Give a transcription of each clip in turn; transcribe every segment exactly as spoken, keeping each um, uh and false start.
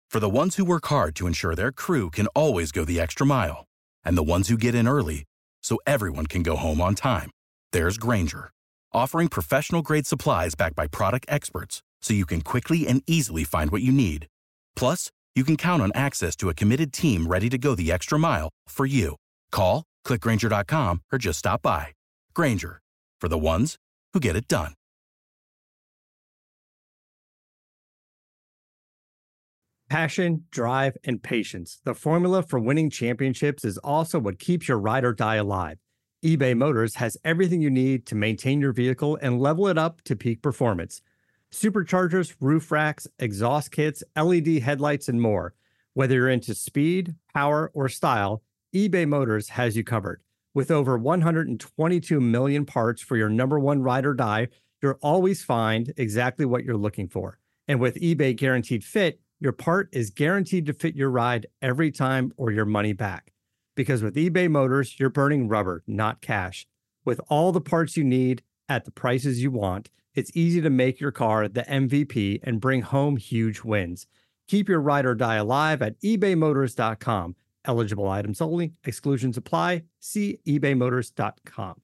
For the ones who work hard to ensure their crew can always go the extra mile, and the ones who get in early so everyone can go home on time, there's Grainger, offering professional-grade supplies backed by product experts so you can quickly and easily find what you need. Plus, you can count on access to a committed team ready to go the extra mile for you. Call, click Grainger dot com, or just stop by. Grainger, for the ones who get it done. Passion, drive, and patience. The formula for winning championships is also what keeps your ride or die alive. eBay Motors has everything you need to maintain your vehicle and level it up to peak performance. Superchargers, roof racks, exhaust kits, L E D headlights, and more. Whether you're into speed, power, or style, eBay Motors has you covered. With over one hundred twenty-two million parts for your number one ride or die, you'll always find exactly what you're looking for. And with eBay Guaranteed Fit, your part is guaranteed to fit your ride every time or your money back. Because with eBay Motors, you're burning rubber, not cash. With all the parts you need at the prices you want, it's easy to make your car the M V P and bring home huge wins. Keep your ride or die alive at ebay motors dot com. Eligible items only. Exclusions apply. See ebay motors dot com.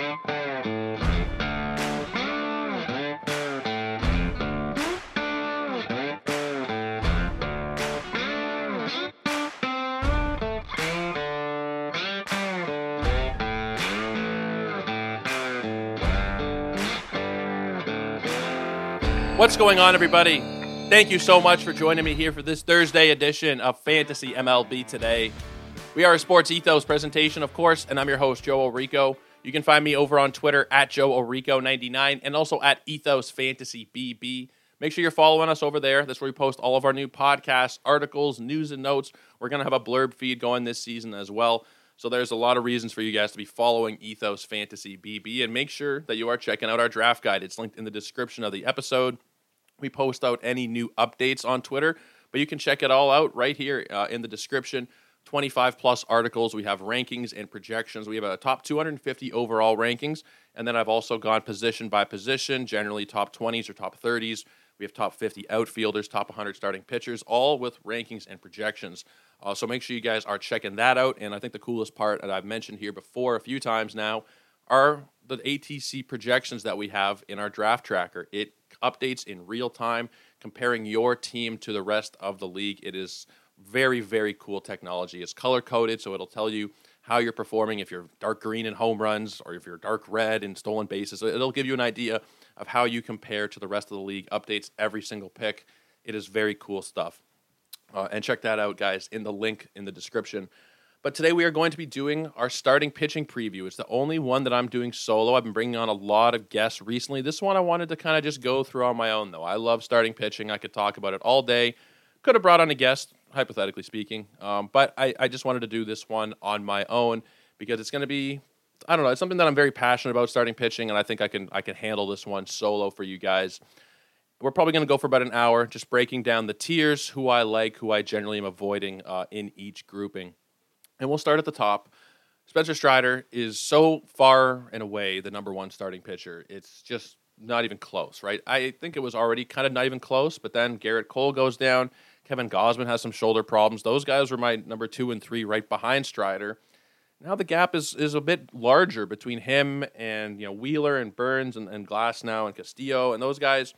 What's going on, everybody? Thank you so much for joining me here for this Thursday edition of Fantasy M L B Today. We are a Sports Ethos presentation, of course, and I'm your host, Joe Orico. You can find me over on Twitter at Joe Orico ninety-nine and also at Ethos Fantasy B B. Make sure you're following us over there. That's where we post all of our new podcasts, articles, news, and notes. We're going to have a blurb feed going this season as well. So there's a lot of reasons for you guys to be following Ethos Fantasy B B, and make sure that you are checking out our draft guide. It's linked in the description of the episode. We post out any new updates on Twitter, but you can check it all out right here uh, in the description. twenty-five plus articles. We have rankings and projections. We have a top two hundred fifty overall rankings, and then I've also gone position by position, generally top twenties or top thirties. We have top fifty outfielders, top one hundred starting pitchers, all with rankings and projections. Uh, so make sure you guys are checking that out. And I think the coolest part that I've mentioned here before a few times now are the A T C projections that we have in our draft tracker. It updates in real time, comparing your team to the rest of the league. It is very, very cool technology. It's color-coded, so it'll tell you how you're performing, if you're dark green in home runs or if you're dark red in stolen bases. It'll give you an idea of how you compare to the rest of the league. Updates every single pick. It is very cool stuff. Uh, and check that out, guys, in the link in the description. But today we are going to be doing our starting pitching preview. It's the only one that I'm doing solo. I've been bringing on a lot of guests recently. This one I wanted to kind of just go through on my own, though. I love starting pitching. I could talk about it all day. Could have brought on a guest, hypothetically speaking. Um, but I, I just wanted to do this one on my own because it's going to be, I don't know, it's something that I'm very passionate about, starting pitching, and I think I can I can handle this one solo for you guys. We're probably going to go for about an hour, just breaking down the tiers, who I like, who I generally am avoiding uh, in each grouping. And we'll start at the top. Spencer Strider is so far and away the number one starting pitcher. It's just not even close, right? I think it was already kind of not even close, but then Garrett Cole goes down. Kevin Gausman has some shoulder problems. Those guys were my number two and three right behind Strider. Now the gap is is a bit larger between him and, you know, Wheeler and Burns and, and Glasnow and Castillo and those guys.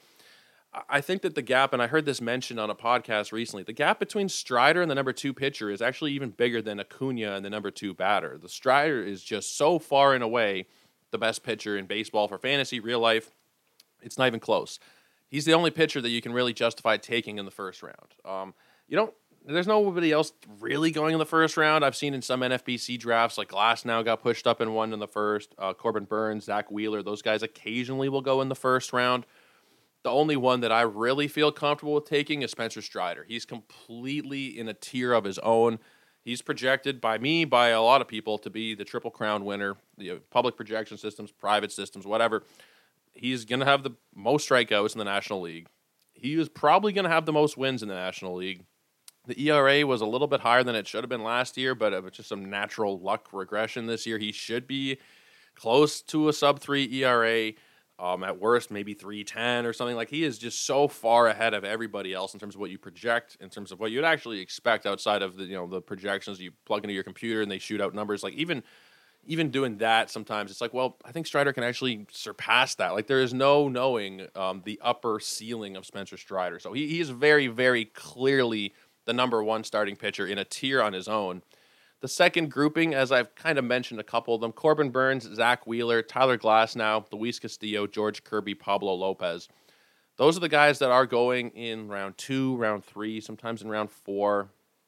I think that the gap, and I heard this mentioned on a podcast recently, the gap between Strider and the number two pitcher is actually even bigger than Acuna and the number two batter. The Strider is just so far and away the best pitcher in baseball for fantasy, real life. It's not even close. He's the only pitcher that you can really justify taking in the first round. Um, you don't. There's nobody else really going in the first round. I've seen in some N F B C drafts, like Glasnow got pushed up and won in the first. Uh, Corbin Burns, Zach Wheeler, those guys occasionally will go in the first round. The only one that I really feel comfortable with taking is Spencer Strider. He's completely in a tier of his own. He's projected by me, by a lot of people, to be the Triple Crown winner, the public projection systems, private systems, whatever. He's going to have the most strikeouts in the National League. He is probably going to have the most wins in the National League. The E R A was a little bit higher than it should have been last year, but it was just some natural luck regression this year. He should be close to a sub three E R A. Um, at worst, maybe three ten or something. Like, he is just so far ahead of everybody else in terms of what you project, in terms of what you'd actually expect outside of the, you know, the projections you plug into your computer and they shoot out numbers. Like, even even doing that, sometimes it's like, well, I think Strider can actually surpass that. Like, there is no knowing um, the upper ceiling of Spencer Strider. So he, he is very, very clearly the number one starting pitcher in a tier on his own. The second grouping, as I've kind of mentioned a couple of them, Corbin Burnes, Zach Wheeler, Tyler Glasnow, Luis Castillo, George Kirby, Pablo Lopez. Those are the guys that are going in round two, round three, sometimes in round four.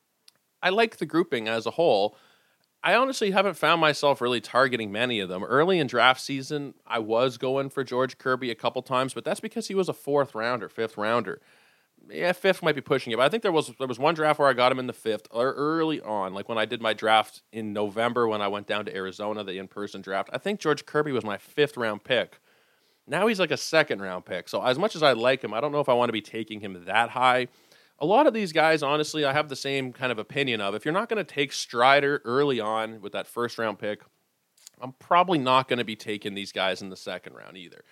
I like the grouping as a whole. I honestly haven't found myself really targeting many of them. Early in draft season, I was going for George Kirby a couple times, but that's because he was a fourth rounder, fifth rounder. Yeah, fifth might be pushing it, but I think there was there was one draft where I got him in the fifth, or early on, like when I did my draft in November when I went down to Arizona, the in-person draft. I think George Kirby was my fifth round pick. Now he's like a second round pick. So as much as I like him, I don't know if I want to be taking him that high. A lot of these guys, honestly, I have the same kind of opinion of. If you're not going to take Strider early on with that first round pick, I'm probably not going to be taking these guys in the second round either.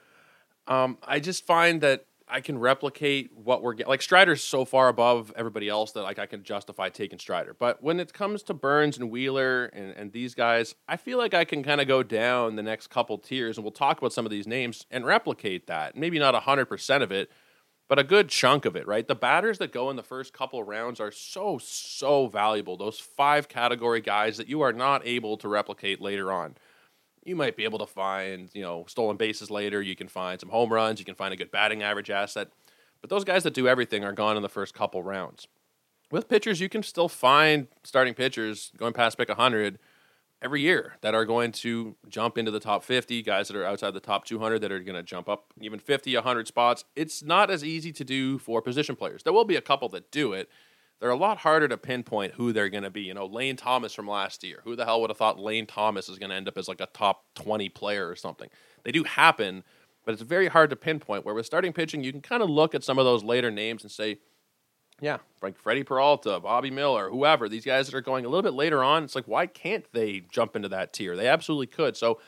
Um, I just find that I can replicate what we're getting. Like, Strider's so far above everybody else that like I can justify taking Strider. But when it comes to Burnes and Wheeler and, and these guys, I feel like I can kind of go down the next couple tiers, and we'll talk about some of these names and replicate that. Maybe not one hundred percent of it, but a good chunk of it, right? The batters that go in the first couple of rounds are so, so valuable. Those five category guys that you are not able to replicate later on. You might be able to find, you know, stolen bases later. You can find some home runs. You can find a good batting average asset. But those guys that do everything are gone in the first couple rounds. With pitchers, you can still find starting pitchers going past pick one hundred every year that are going to jump into the top fifty, guys that are outside the top two hundred that are going to jump up even fifty, one hundred spots. It's not as easy to do for position players. There will be a couple that do it. They're a lot harder to pinpoint who they're going to be. You know, Lane Thomas from last year. Who the hell would have thought Lane Thomas is going to end up as like a top twenty player or something? They do happen, but it's very hard to pinpoint. Where with starting pitching, you can kind of look at some of those later names and say, yeah, like Freddie Peralta, Bobby Miller, whoever, these guys that are going a little bit later on, it's like, why can't they jump into that tier? They absolutely could. So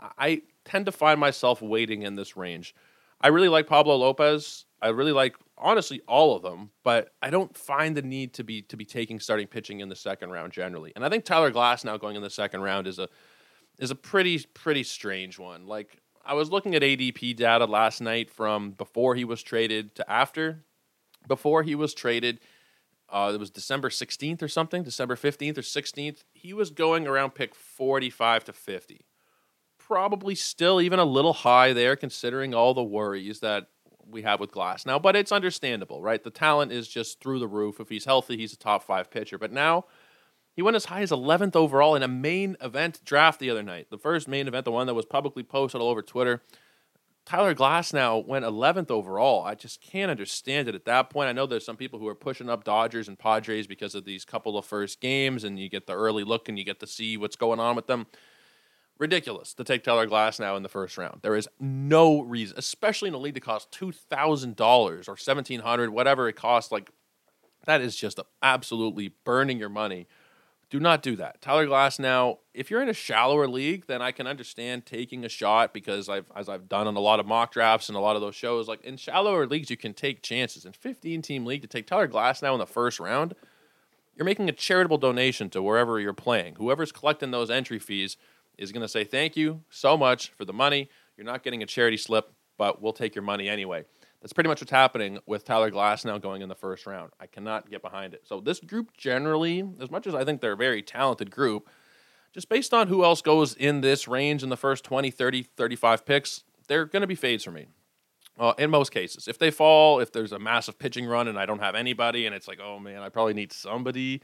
I tend to find myself waiting in this range. I really like Pablo Lopez. I really like, honestly, all of them, but I don't find the need to be to be taking starting pitching in the second round generally. And I think Tyler Glasnow going in the second round is a is a pretty pretty strange one. Like, I was looking at A D P data last night from before he was traded to after. Before he was traded, uh, it was December sixteenth or something, December fifteenth or sixteenth. He was going around pick forty-five to fifty. Probably still even a little high there considering all the worries that we have with Glasnow, but it's understandable, right? The talent is just through the roof. If he's healthy, he's a top five pitcher. But now he went as high as eleventh overall in a main event draft the other night. The first main event, the one that was publicly posted all over Twitter. Tyler Glasnow went eleventh overall. I just can't understand it at that point. I know there's some people who are pushing up Dodgers and Padres because of these couple of first games, and you get the early look and you get to see what's going on with them. Ridiculous to take Tyler Glasnow in the first round. There is no reason, especially in a league that costs two thousand dollars or seventeen hundred dollars, whatever it costs. Like, that is just absolutely burning your money. Do not do that. Tyler Glasnow, if you're in a shallower league, then I can understand taking a shot because I've, as I've done on a lot of mock drafts and a lot of those shows, like in shallower leagues, you can take chances. In fifteen-team league, to take Tyler Glasnow in the first round, you're making a charitable donation to wherever you're playing. Whoever's collecting those entry fees is going to say, thank you so much for the money. You're not getting a charity slip, but we'll take your money anyway. That's pretty much what's happening with Tyler Glasnow going in the first round. I cannot get behind it. So this group generally, as much as I think they're a very talented group, just based on who else goes in this range in the first twenty, thirty, thirty-five picks, they're going to be fades for me. Uh, in most cases. If they fall, if there's a massive pitching run and I don't have anybody and it's like, oh man, I probably need somebody,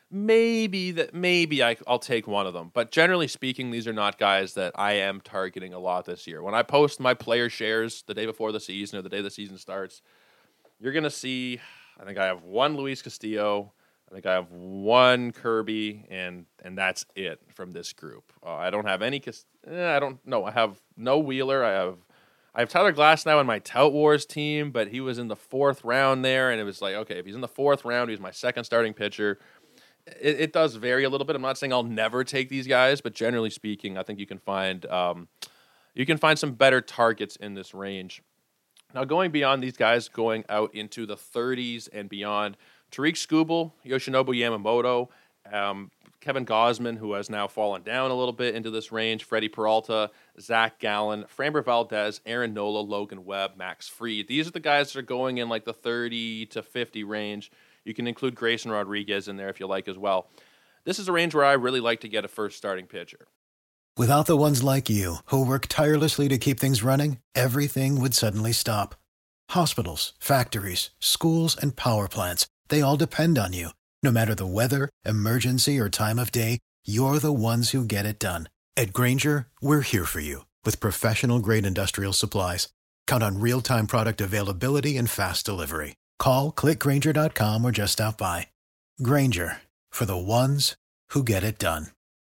maybe that maybe I, I'll take one of them. But generally speaking, these are not guys that I am targeting a lot this year. When I post my player shares the day before the season or the day the season starts, you're going to see, I think I have one Luis Castillo, I think I have one Kirby, and and that's it from this group. Uh, I don't have any, eh, I don't know, I have no Wheeler, I have I have Tyler Glasnow in my Tout Wars team, but he was in the fourth round there, and it was like, okay, if he's in the fourth round, he's my second starting pitcher. It, it does vary a little bit. I'm not saying I'll never take these guys, but generally speaking, I think you can find, um, You can find some better targets in this range. Now, going beyond these guys, going out into the thirties and beyond, Tariq Skubal, Yoshinobu Yamamoto, um, Kevin Gausman, who has now fallen down a little bit into this range, Freddie Peralta, Zach Gallen, Framber Valdez, Aaron Nola, Logan Webb, Max Fried. These are the guys that are going in like the thirty to fifty range. You can include Grayson Rodriguez in there if you like as well. This is a range where I really like to get a first starting pitcher. Without the ones like you, who work tirelessly to keep things running, everything would suddenly stop. Hospitals, factories, schools, and power plants, they all depend on you. No matter the weather, emergency, or time of day, you're the ones who get it done. At Grainger, we're here for you with professional-grade industrial supplies. Count on real-time product availability and fast delivery. Call, click Grainger dot com, or just stop by. Grainger, for the ones who get it done.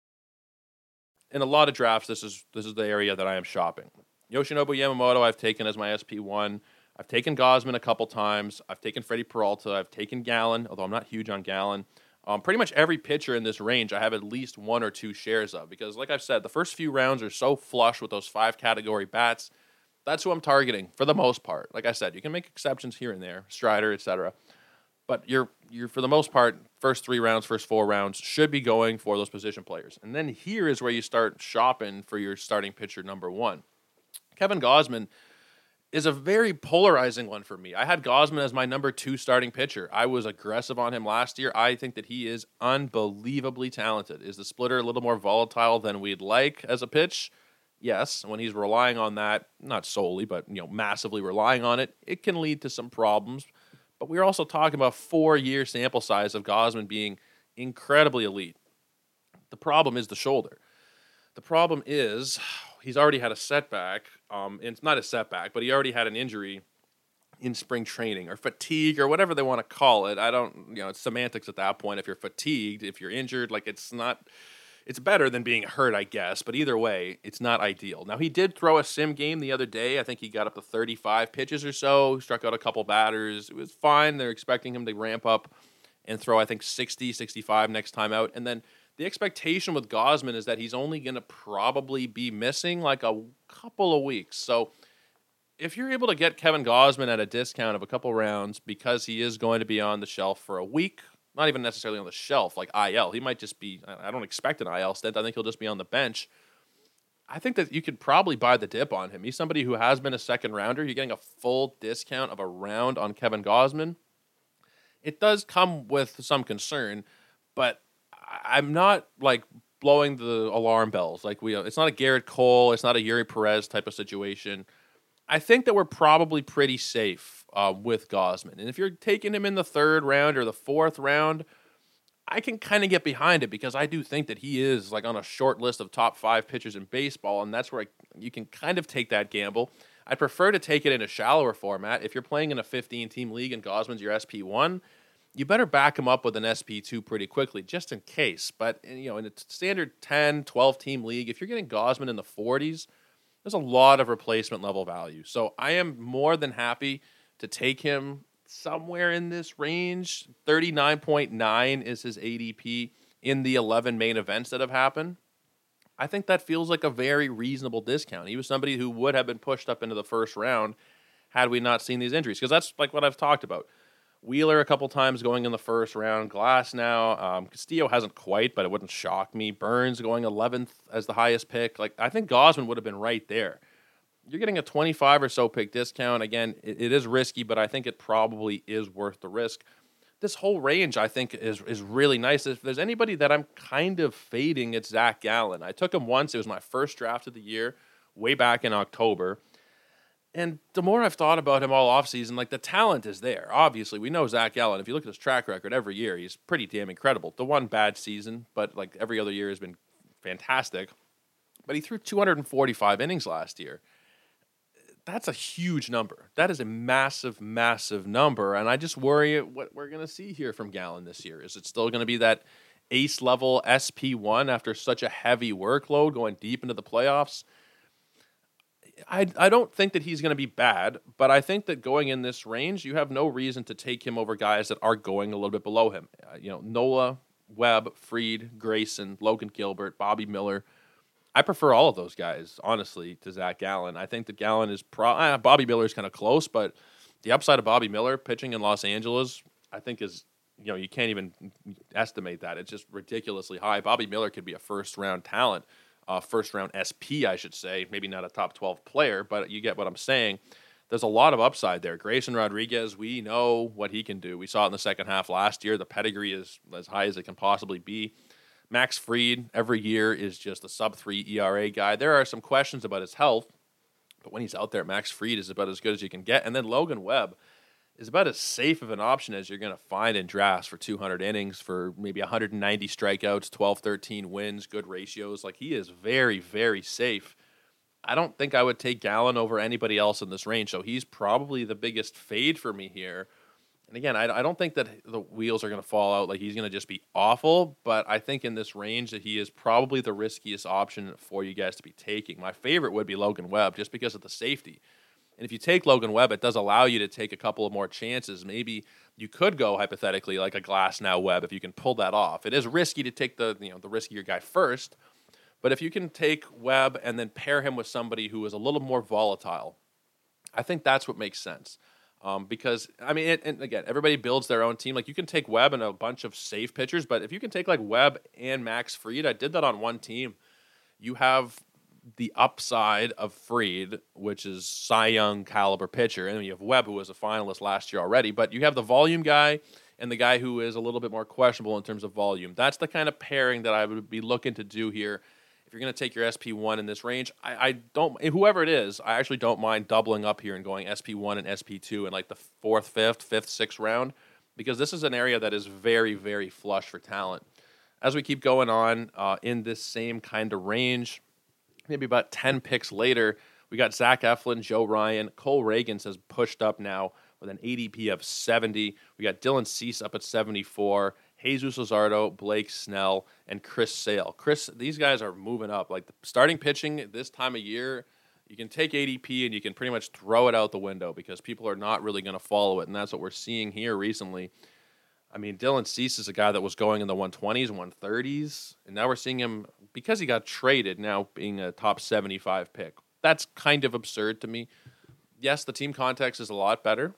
In a lot of drafts, this is this is the area that I am shopping. Yoshinobu Yamamoto, I've taken as my S P one. I've taken Gausman a couple times. I've taken Freddie Peralta. I've taken Gallen, although I'm not huge on Gallen. Um, pretty much every pitcher in this range I have at least one or two shares of because, like I've said, the first few rounds are so flush with those five category bats. That's who I'm targeting for the most part. Like I said, you can make exceptions here and there, Strider, et cetera. But you're you're for the most part, first three rounds, first four rounds should be going for those position players. And then here is where you start shopping for your starting pitcher number one. Kevin Gausman is a very polarizing one for me. I had Gausman as my number two starting pitcher. I was aggressive on him last year. I think that he is unbelievably talented. Is the splitter a little more volatile than we'd like as a pitch? Yes. When he's relying on that, not solely, but you know, massively relying on it, it can lead to some problems. But we're also talking about four-year sample size of Gausman being incredibly elite. The problem is the shoulder. The problem is he's already had a setback. Um, and it's not a setback, but he already had an injury in spring training or fatigue or whatever they want to call it. I don't, you know, it's semantics at that point. If you're fatigued, if you're injured, like it's not, it's better than being hurt, I guess. But either way, it's not ideal. Now, he did throw a sim game the other day. I think he got up to thirty-five pitches or so, struck out a couple batters. It was fine. They're expecting him to ramp up and throw, I think, sixty, sixty-five next time out. And then the expectation with Gausman is that he's only going to probably be missing like a couple of weeks. So if you're able to get Kevin Gausman at a discount of a couple rounds because he is going to be on the shelf for a week, not even necessarily on the shelf like I L. He might just be, I don't expect an I L stint. I think he'll just be on the bench. I think that you could probably buy the dip on him. He's somebody who has been a second rounder. You're getting a full discount of a round on Kevin Gausman. It does come with some concern, but I'm not like blowing the alarm bells. Like we, it's not a Garrett Cole, it's not a Yuri Perez type of situation. I think that we're probably pretty safe uh, with Gausman. And if you're taking him in the third round or the fourth round, I can kind of get behind it because I do think that he is like on a short list of top five pitchers in baseball, and that's where I, you can kind of take that gamble. I'd prefer to take it in a shallower format. If you're playing in a fifteen-team league and Gausman's your S P one, you better back him up with an S P two pretty quickly, just in case. But you know, in a standard ten, twelve-team league, if you're getting Gausman in the forties, there's a lot of replacement level value. So I am more than happy to take him somewhere in this range. thirty-nine point nine is his A D P in the eleven main events that have happened. I think that feels like a very reasonable discount. He was somebody who would have been pushed up into the first round had we not seen these injuries, because that's like what I've talked about. Wheeler a couple times going in the first round. Glass now. Um, Castillo hasn't quite, but it wouldn't shock me. Burns going eleventh as the highest pick. Like I think Gausman would have been right there. You're getting a twenty-five or so pick discount. Again, it, it is risky, but I think it probably is worth the risk. This whole range, I think, is is really nice. If there's anybody that I'm kind of fading, it's Zach Gallen. I took him once. It was my first draft of the year, way back in October. And the more I've thought about him all offseason, like the talent is there. Obviously, we know Zach Gallen. If you look at his track record every year, he's pretty damn incredible. The one bad season, but like every other year has been fantastic. But he threw two hundred forty-five innings last year. That's a huge number. That is a massive, massive number. And I just worry what we're going to see here from Gallen this year. Is it still going to be that ace level S P one after such a heavy workload going deep into the playoffs? I, I don't think that he's going to be bad, but I think that going in this range, you have no reason to take him over guys that are going a little bit below him. Uh, you know, Nola, Webb, Fried, Grayson, Logan Gilbert, Bobby Miller. I prefer all of those guys, honestly, to Zach Gallen. I think that Gallen is pro. Uh, Bobby Miller is kind of close, but the upside of Bobby Miller pitching in Los Angeles, I think is, you know, you can't even estimate that. It's just ridiculously high. Bobby Miller could be a first round talent, uh, first round S P, I should say. Maybe not a top twelve player, but you get what I'm saying. There's a lot of upside there. Grayson Rodriguez, we know what he can do. We saw it in the second half last year. The pedigree is as high as it can possibly be. Max Fried, every year, is just a sub three E R A guy. There are some questions about his health, but when he's out there, Max Fried is about as good as you can get. And then Logan Webb is about as safe of an option as you're going to find in drafts for two hundred innings, for maybe one hundred ninety strikeouts, twelve, thirteen wins, good ratios. Like, he is very, very safe. I don't think I would take Gallen over anybody else in this range, so he's probably the biggest fade for me here. And again, I, I don't think that the wheels are going to fall out, like he's going to just be awful, but I think in this range that he is probably the riskiest option for you guys to be taking. My favorite would be Logan Webb, just because of the safety. And if you take Logan Webb, it does allow you to take a couple of more chances. Maybe you could go, hypothetically, like a Glasnow Webb if you can pull that off. It is risky to take the, you know, the riskier guy first, but if you can take Webb and then pair him with somebody who is a little more volatile, I think that's what makes sense. Um, because, I mean, it, and again, everybody builds their own team. Like, you can take Webb and a bunch of safe pitchers, but if you can take, like, Webb and Max Fried, I did that on one team, you have the upside of Fried, which is Cy Young caliber pitcher, and then you have Webb, who was a finalist last year already, but you have the volume guy and the guy who is a little bit more questionable in terms of volume. That's the kind of pairing that I would be looking to do here. If you're going to take your S P one in this range, I, I don't, whoever it is, I actually don't mind doubling up here and going S P one and S P two in like the fourth, fifth, fifth, sixth round, because this is an area that is very, very flush for talent. As we keep going on uh, in this same kind of range, maybe about ten picks later, we got Zach Eflin, Joe Ryan, Cole Reagans has pushed up now with an A D P of seventy. We got Dylan Cease up at seventy-four. Jesus Luzardo, Blake Snell, and Chris Sale. Chris, these guys are moving up. Like, the starting pitching this time of year, you can take A D P and you can pretty much throw it out the window because people are not really going to follow it, and that's what we're seeing here recently. I mean, Dylan Cease is a guy that was going in the one twenties, one thirties, and now we're seeing him, because he got traded, now being a top seventy-five pick. That's kind of absurd to me. Yes, the team context is a lot better,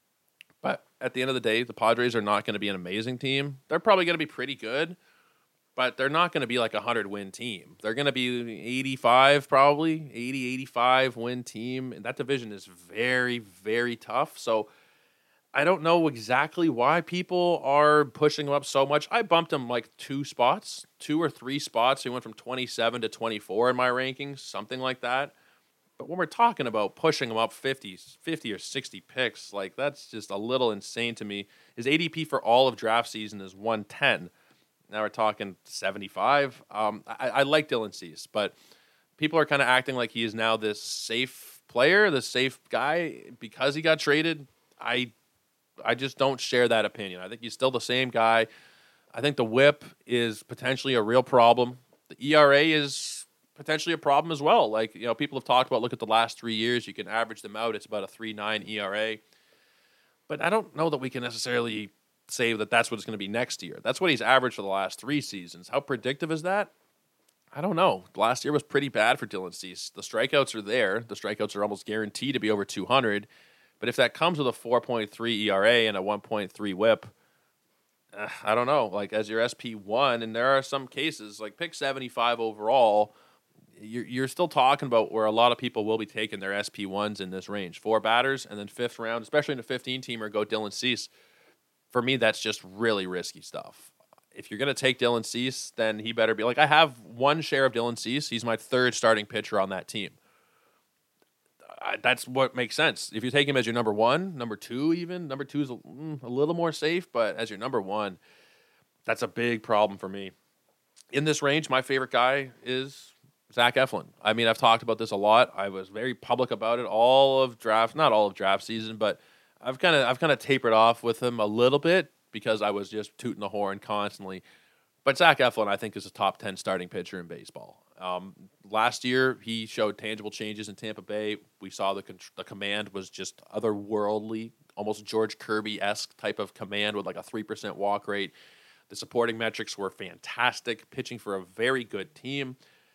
but at the end of the day, the Padres are not going to be an amazing team. They're probably going to be pretty good, but they're not going to be like a hundred-win team. They're going to be eighty-five probably, eighty, eighty-five win team, and that division is very, very tough. So I don't know exactly why people are pushing him up so much. I bumped him like two spots, two or three spots. He went from twenty-seven to twenty-four in my rankings, something like that. But when we're talking about pushing him up fifty, fifty or sixty picks, like, that's just a little insane to me. His A D P for all of draft season is one ten. Now we're talking seventy-five. Um, I, I like Dylan Cease, but people are kind of acting like he is now this safe player, this safe guy because he got traded. I I just don't share that opinion. I think he's still the same guy. I think the whip is potentially a real problem. The E R A is potentially a problem as well. Like, you know, people have talked about, look at the last three years. You can average them out. It's about a three point nine E R A. But I don't know that we can necessarily say that that's what it's going to be next year. That's what he's averaged for the last three seasons. How predictive is that? I don't know. Last year was pretty bad for Dylan Cease. The strikeouts are there. The strikeouts are almost guaranteed to be over two hundred. But if that comes with a four point three E R A and a one point three whip, uh, I don't know. Like, as your S P one, and there are some cases, like pick seventy-five overall, you're, you're still talking about where a lot of people will be taking their S P ones in this range. Four batters, and then fifth round, especially in a fifteen-teamer, go Dylan Cease. For me, that's just really risky stuff. If you're going to take Dylan Cease, then he better be, like, I have one share of Dylan Cease. He's my third starting pitcher on that team. I, that's what makes sense. If you take him as your number one, number two even, number two is a, mm, a little more safe, but as your number one, that's a big problem for me. In this range, my favorite guy is Zach Eflin. I mean, I've talked about this a lot. I was very public about it all of draft, not all of draft season, but I've kind of I've kind of tapered off with him a little bit because I was just tooting the horn constantly. But Zach Eflin, I think, is a top ten starting pitcher in baseball. Um, last year, he showed tangible changes in Tampa Bay. We saw the con- the command was just otherworldly, almost George Kirby-esque type of command with like a three percent walk rate. The supporting metrics were fantastic, pitching for a very good team.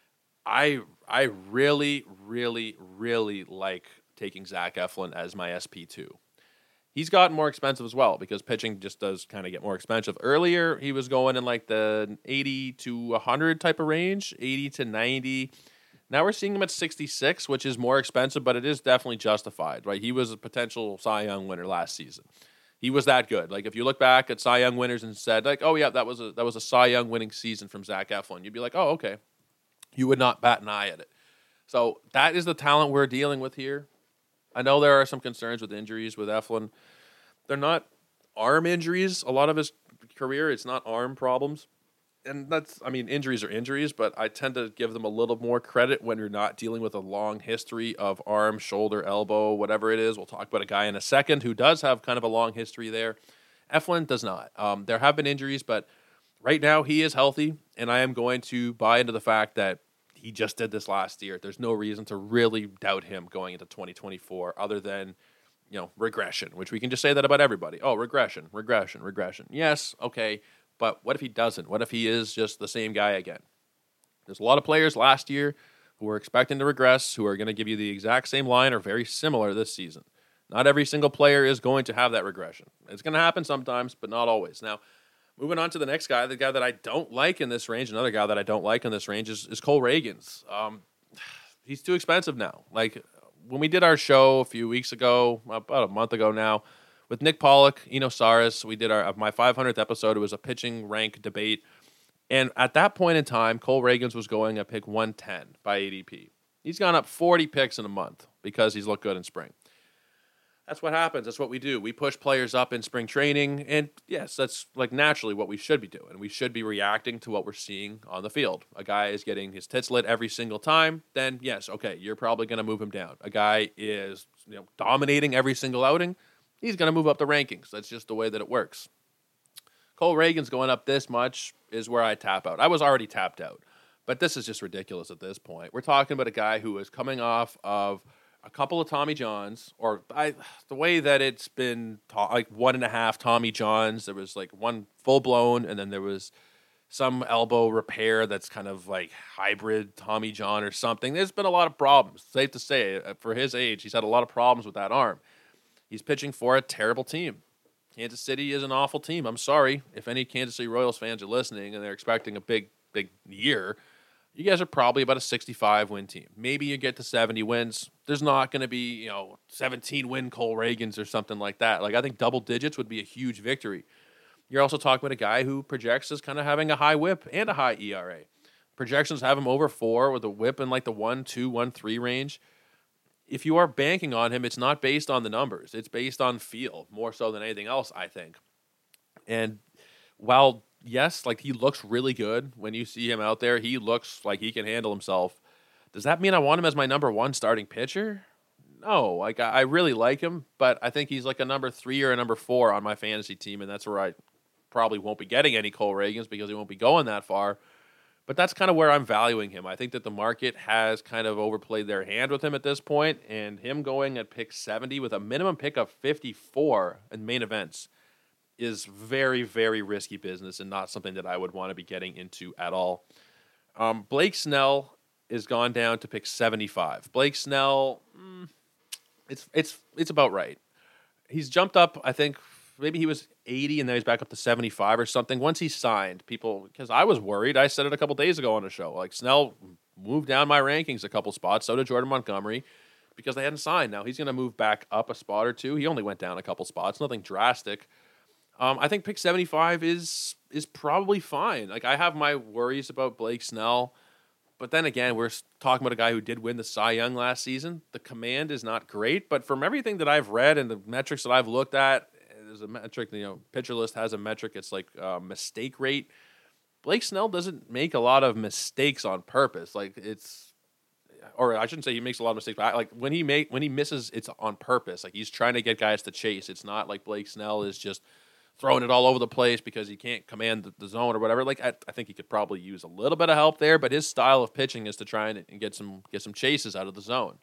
I I really, really, really like taking Zach Eflin as my S P two. He's gotten more expensive as well because pitching just does kind of get more expensive. Earlier, he was going in like the eighty to one hundred type of range, eighty to ninety. Now we're seeing him at sixty-six, which is more expensive, but it is definitely justified, right? He was a potential Cy Young winner last season. He was that good. Like if you look back at Cy Young winners and said, like, oh yeah, that was a that was a Cy Young winning season from Zach Eflin, you'd be like, oh okay. You would not bat an eye at it. So that is the talent we're dealing with here. I know there are some concerns with injuries with Eflin. They're not arm injuries. A lot of his career, it's not arm problems. And that's, I mean, injuries are injuries, but I tend to give them a little more credit when you're not dealing with a long history of arm, shoulder, elbow, whatever it is. We'll talk about a guy in a second who does have kind of a long history there. Eflin does not. Um, there have been injuries, but right now he is healthy, and I am going to buy into the fact that he just did this last year. There's no reason to really doubt him going into twenty twenty-four other than, you know, regression, which we can just say that about everybody. Oh, regression, regression, regression. Yes, okay. But what if he doesn't? What if he is just the same guy again? There's a lot of players last year who are expecting to regress, who are going to give you the exact same line or very similar this season. Not every single player is going to have that regression. It's going to happen sometimes, but not always. Now, moving on to the next guy, the guy that I don't like in this range, another guy that I don't like in this range is, is Cole Ragans. Um, he's too expensive now. Like, when we did our show a few weeks ago, about a month ago now, with Nick Pollock, Eno Saris, we did our my five hundredth episode. It was a pitching rank debate. And at that point in time, Cole Ragans was going at pick one ten by A D P. He's gone up forty picks in a month because he's looked good in spring. That's what happens. That's what we do. We push players up in spring training. And yes, that's like naturally what we should be doing. We should be reacting to what we're seeing on the field. A guy is getting his tits lit every single time. Then yes, okay, you're probably going to move him down. A guy is, you know, dominating every single outing. He's going to move up the rankings. That's just the way that it works. Cole Ragans going up this much is where I tap out. I was already tapped out, but this is just ridiculous at this point. We're talking about a guy who is coming off of a couple of Tommy Johns, or I, the way that it's been ta- like one and a half Tommy Johns. There was like one full blown, and then there was some elbow repair that's kind of like hybrid Tommy John or something. There's been a lot of problems. Safe to say, for his age, he's had a lot of problems with that arm. He's pitching for a terrible team. Kansas City is an awful team. I'm sorry if any Kansas City Royals fans are listening and they're expecting a big, big year. You guys are probably about a sixty-five win team. Maybe you get to seventy wins. There's not going to be, you know, seventeen win Cole Ragans or something like that. Like, I think double digits would be a huge victory. You're also talking about a guy who projects as kind of having a high whip and a high E R A. Projections have him over four with a whip in like the one two, one three range. If you are banking on him, it's not based on the numbers. It's based on feel more so than anything else, I think. And while, yes, like he looks really good when you see him out there, he looks like he can handle himself. Does that mean I want him as my number one starting pitcher? No, like I really like him, but I think he's like a number three or a number four on my fantasy team, and that's where I probably won't be getting any Cole Ragans because he won't be going that far. But that's kind of where I'm valuing him. I think that the market has kind of overplayed their hand with him at this point, and him going at pick seventy with a minimum pick of fifty-four in main events is very, very risky business and not something that I would want to be getting into at all. Um, Blake Snell is gone down to pick seventy-five. Blake Snell, mm, it's it's it's about right. He's jumped up, I think, maybe he was eighty and then he's back up to seventy-five or something. Once he signed, people, because I was worried. I said it a couple days ago on a show. Like, Snell moved down my rankings a couple spots. So did Jordan Montgomery because they hadn't signed. Now he's going to move back up a spot or two. He only went down a couple spots, nothing drastic. Um, I think pick seventy-five is is probably fine. Like, I have my worries about Blake Snell. But then again, we're talking about a guy who did win the Cy Young last season. The command is not great, but from everything that I've read and the metrics that I've looked at, there's a metric, you know, Pitcher List has a metric. It's like uh, mistake rate. Blake Snell doesn't make a lot of mistakes on purpose. Like, it's, or I shouldn't say he makes a lot of mistakes, but I, like when he make when he misses, it's on purpose. Like, he's trying to get guys to chase. It's not like Blake Snell is just throwing it all over the place because he can't command the, the zone or whatever. Like, I, I think he could probably use a little bit of help there, but his style of pitching is to try and, and get some get some chases out of the zone.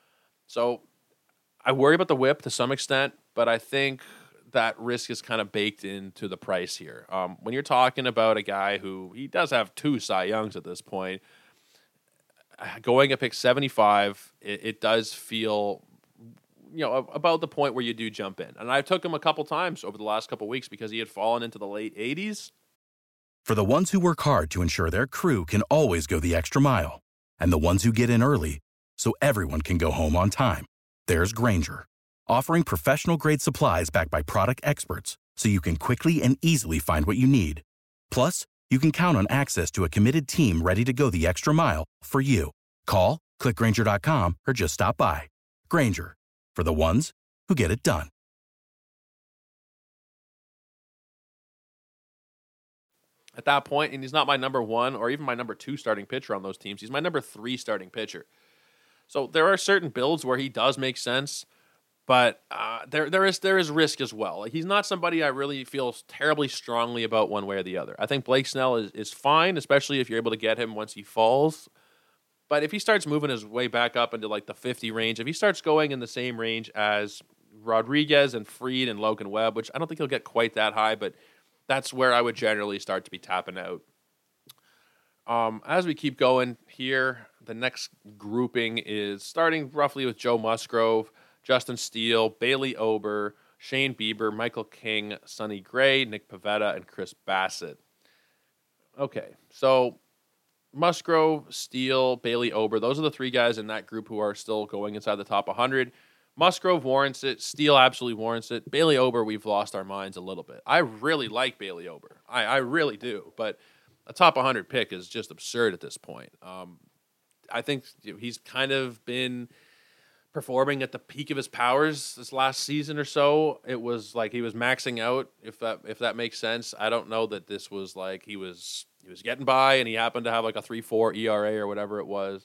So I worry about the whip to some extent, but I think that risk is kind of baked into the price here. Um, when you're talking about a guy who, he does have two Cy Youngs at this point, going at pick seventy-five, it, it does feel, you know, about the point where you do jump in. And I took him a couple times over the last couple weeks because he had fallen into the late eighties. For the ones who work hard to ensure their crew can always go the extra mile, and the ones who get in early so everyone can go home on time, there's Grainger, offering professional-grade supplies backed by product experts so you can quickly and easily find what you need. Plus, you can count on access to a committed team ready to go the extra mile for you. Call, click Grainger dot com, or just stop by. Grainger, for the ones who get it done. At that point, and he's not my number one or even my number two starting pitcher on those teams. He's my number three starting pitcher. So there are certain builds where he does make sense, but uh, there there is there is risk as well. Like, he's not somebody I really feel terribly strongly about one way or the other. I think Blake Snell is, is fine, especially if you're able to get him once he falls. But if he starts moving his way back up into like the fifty range, if he starts going in the same range as Rodriguez and Fried and Logan Webb, which I don't think he'll get quite that high, but that's where I would generally start to be tapping out. Um, as we keep going here, the next grouping is starting roughly with Joe Musgrove, Justin Steele, Bailey Ober, Shane Bieber, Michael King, Sonny Gray, Nick Pivetta, and Chris Bassett. Okay, so Musgrove, Steele, Bailey Ober, those are the three guys in that group who are still going inside the top one hundred. Musgrove warrants it. Steele absolutely warrants it. Bailey Ober, we've lost our minds a little bit. I really like Bailey Ober. I, I really do. But a top one hundred pick is just absurd at this point. Um, I think he's kind of been performing at the peak of his powers this last season or so. It was like he was maxing out, if that if that makes sense. I don't know that this was like he was he was getting by and he happened to have like a three four E R A or whatever it was.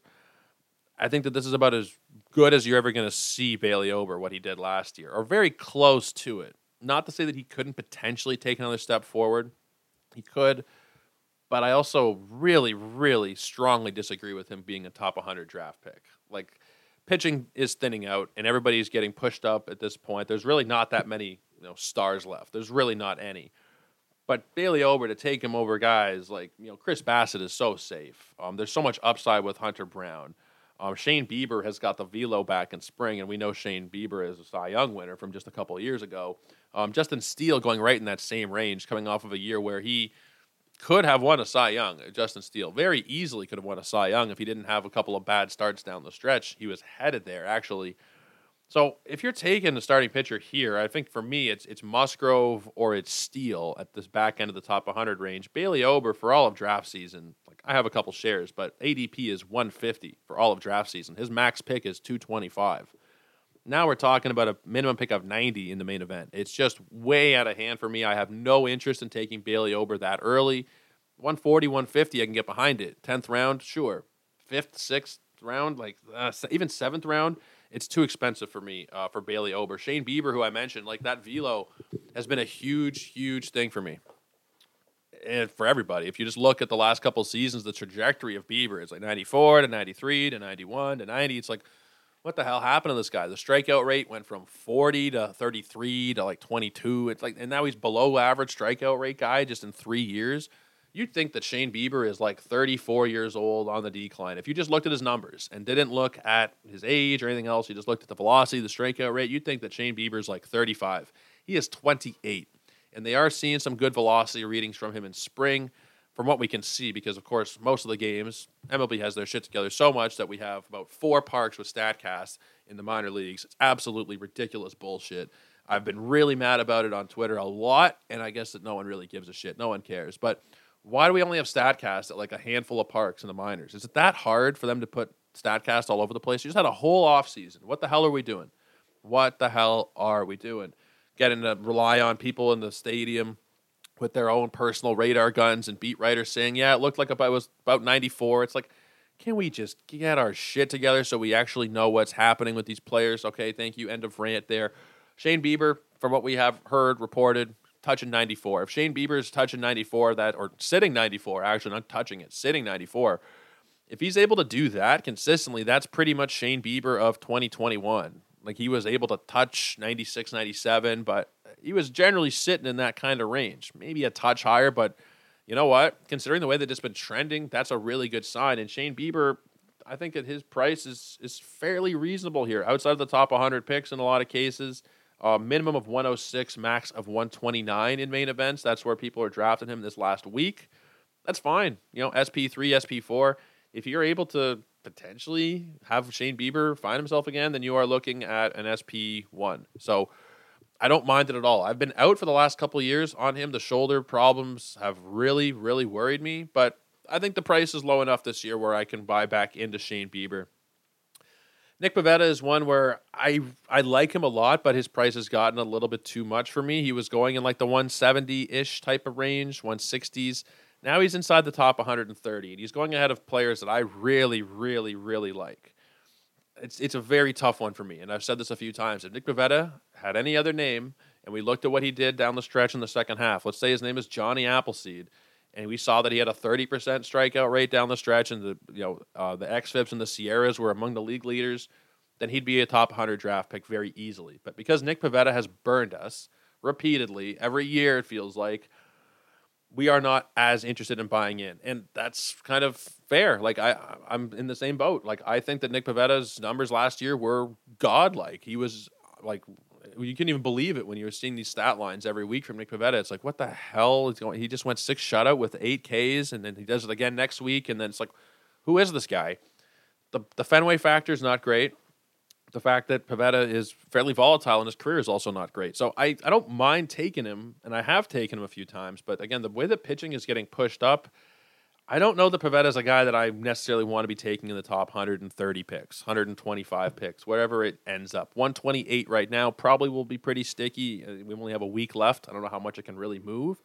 I think that this is about as good as you're ever going to see Bailey Ober, what he did last year, or very close to it. Not to say that he couldn't potentially take another step forward. He could, but I also really, really strongly disagree with him being a top one hundred draft pick. Like, pitching is thinning out, and everybody's getting pushed up at this point. There's really not that many, you know, stars left. There's really not any. But Bailey Ober, to take him over guys like, you know, Chris Bassett is so safe. Um, there's so much upside with Hunter Brown. Um, Shane Bieber has got the velo back in spring, and we know Shane Bieber is a Cy Young winner from just a couple of years ago. Um, Justin Steele going right in that same range, coming off of a year where he could have won a Cy Young. Justin Steele very easily could have won a Cy Young if he didn't have a couple of bad starts down the stretch. He was headed there, actually. So if you're taking the starting pitcher here, I think for me it's it's Musgrove or it's Steele at this back end of the top one hundred range. Bailey Ober for all of draft season, like I have a couple shares, but A D P is one fifty for all of draft season. His max pick is two twenty-five. Now we're talking about a minimum pick of ninety in the main event. It's just way out of hand for me. I have no interest in taking Bailey Ober that early. one forty, one fifty, I can get behind it. tenth round, sure. fifth, sixth round, like uh, even seventh round, it's too expensive for me uh, for Bailey Ober. Shane Bieber, who I mentioned, like that velo has been a huge, huge thing for me. And for everybody, if you just look at the last couple of seasons, the trajectory of Bieber is like ninety-four to ninety-three to ninety-one to ninety. It's like, what the hell happened to this guy? The strikeout rate went from forty to thirty-three to like twenty-two. It's like, and now he's below average strikeout rate guy just in three years. You'd think that Shane Bieber is like thirty-four years old on the decline. If you just looked at his numbers and didn't look at his age or anything else, you just looked at the velocity, the strikeout rate, you'd think that Shane Bieber is like thirty-five. He is twenty-eight. And they are seeing some good velocity readings from him in spring, from what we can see, because, of course, most of the games, M L B has their shit together so much that we have about four parks with StatCast in the minor leagues. It's absolutely ridiculous bullshit. I've been really mad about it on Twitter a lot, and I guess that no one really gives a shit. No one cares. But why do we only have StatCast at like a handful of parks in the minors? Is it that hard for them to put StatCast all over the place? You just had a whole offseason. What the hell are we doing? What the hell are we doing? Getting to rely on people in the stadium with their own personal radar guns and beat writers saying, yeah, it looked like it was about ninety-four. It's like, can we just get our shit together so we actually know what's happening with these players? Okay, thank you. End of rant there. Shane Bieber, from what we have heard, reported, touching ninety-four. If Shane Bieber's touching ninety-four, that or sitting ninety-four, actually not touching it, sitting ninety-four, if he's able to do that consistently, that's pretty much Shane Bieber of twenty twenty-one. Like, he was able to touch ninety-six, ninety-seven, but he was generally sitting in that kind of range. Maybe a touch higher, but you know what? Considering the way that it's been trending, that's a really good sign. And Shane Bieber, I think that his price is is fairly reasonable here. Outside of the top one hundred picks in a lot of cases, uh, minimum of one oh six, max of one twenty-nine in main events. That's where people are drafting him this last week. That's fine. You know, S P three, S P four. If you're able to potentially have Shane Bieber find himself again, then you are looking at an S P one. So I don't mind it at all. I've been out for the last couple of years on him. The shoulder problems have really, really worried me, but I think the price is low enough this year where I can buy back into Shane Bieber. Nick Pivetta is one where I I like him a lot, but his price has gotten a little bit too much for me. He was going in like the one seventy-ish type of range, one sixties. Now he's inside the top one thirty, and he's going ahead of players that I really, really, really like. It's it's a very tough one for me, and I've said this a few times. If Nick Pivetta had any other name, and we looked at what he did down the stretch in the second half, let's say his name is Johnny Appleseed, and we saw that he had a thirty percent strikeout rate down the stretch, and the you know uh, the X F I Ps and the Sierras were among the league leaders, then he'd be a top one hundred draft pick very easily. But because Nick Pivetta has burned us repeatedly, every year it feels like, we are not as interested in buying in. And that's kind of fair. Like, I, I'm in the same boat. Like, I think that Nick Pivetta's numbers last year were godlike. He was, like, you couldn't even believe it when you were seeing these stat lines every week from Nick Pivetta. It's like, what the hell is going? He just went six shutout with eight Ks, and then he does it again next week, and then it's like, who is this guy? The, the Fenway factor is not great. The fact that Pivetta is fairly volatile in his career is also not great. So I, I don't mind taking him, and I have taken him a few times. But again, the way that pitching is getting pushed up, I don't know that Pivetta is a guy that I necessarily want to be taking in the top one thirty picks, one twenty-five picks, wherever it ends up. one twenty-eight right now probably will be pretty sticky. We only have a week left. I don't know how much it can really move.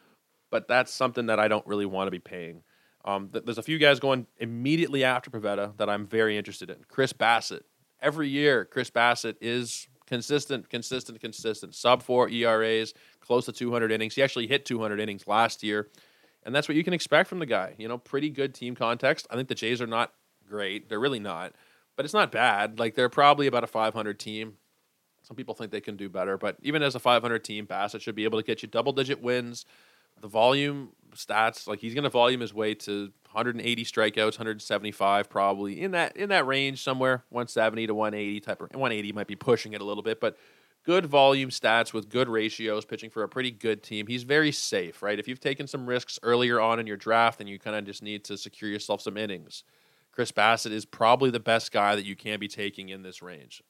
But that's something that I don't really want to be paying. Um, th- there's a few guys going immediately after Pivetta that I'm very interested in. Chris Bassett. Every year, Chris Bassett is consistent, consistent, consistent. Sub four E R As, close to two hundred innings. He actually hit two hundred innings last year, and that's what you can expect from the guy. You know, pretty good team context. I think the Jays are not great. They're really not, but it's not bad. Like, they're probably about a five hundred team. Some people think they can do better, but even as a five hundred team, Bassett should be able to get you double-digit wins. The volume stats, like, he's going to volume his way to one eighty strikeouts, one seventy-five probably, in that in that range somewhere, one seventy to one eighty type of, one eighty might be pushing it a little bit, but good volume stats with good ratios, pitching for a pretty good team. He's very safe, right? If you've taken some risks earlier on in your draft and you kind of just need to secure yourself some innings, Chris Bassett is probably the best guy that you can be taking in this range.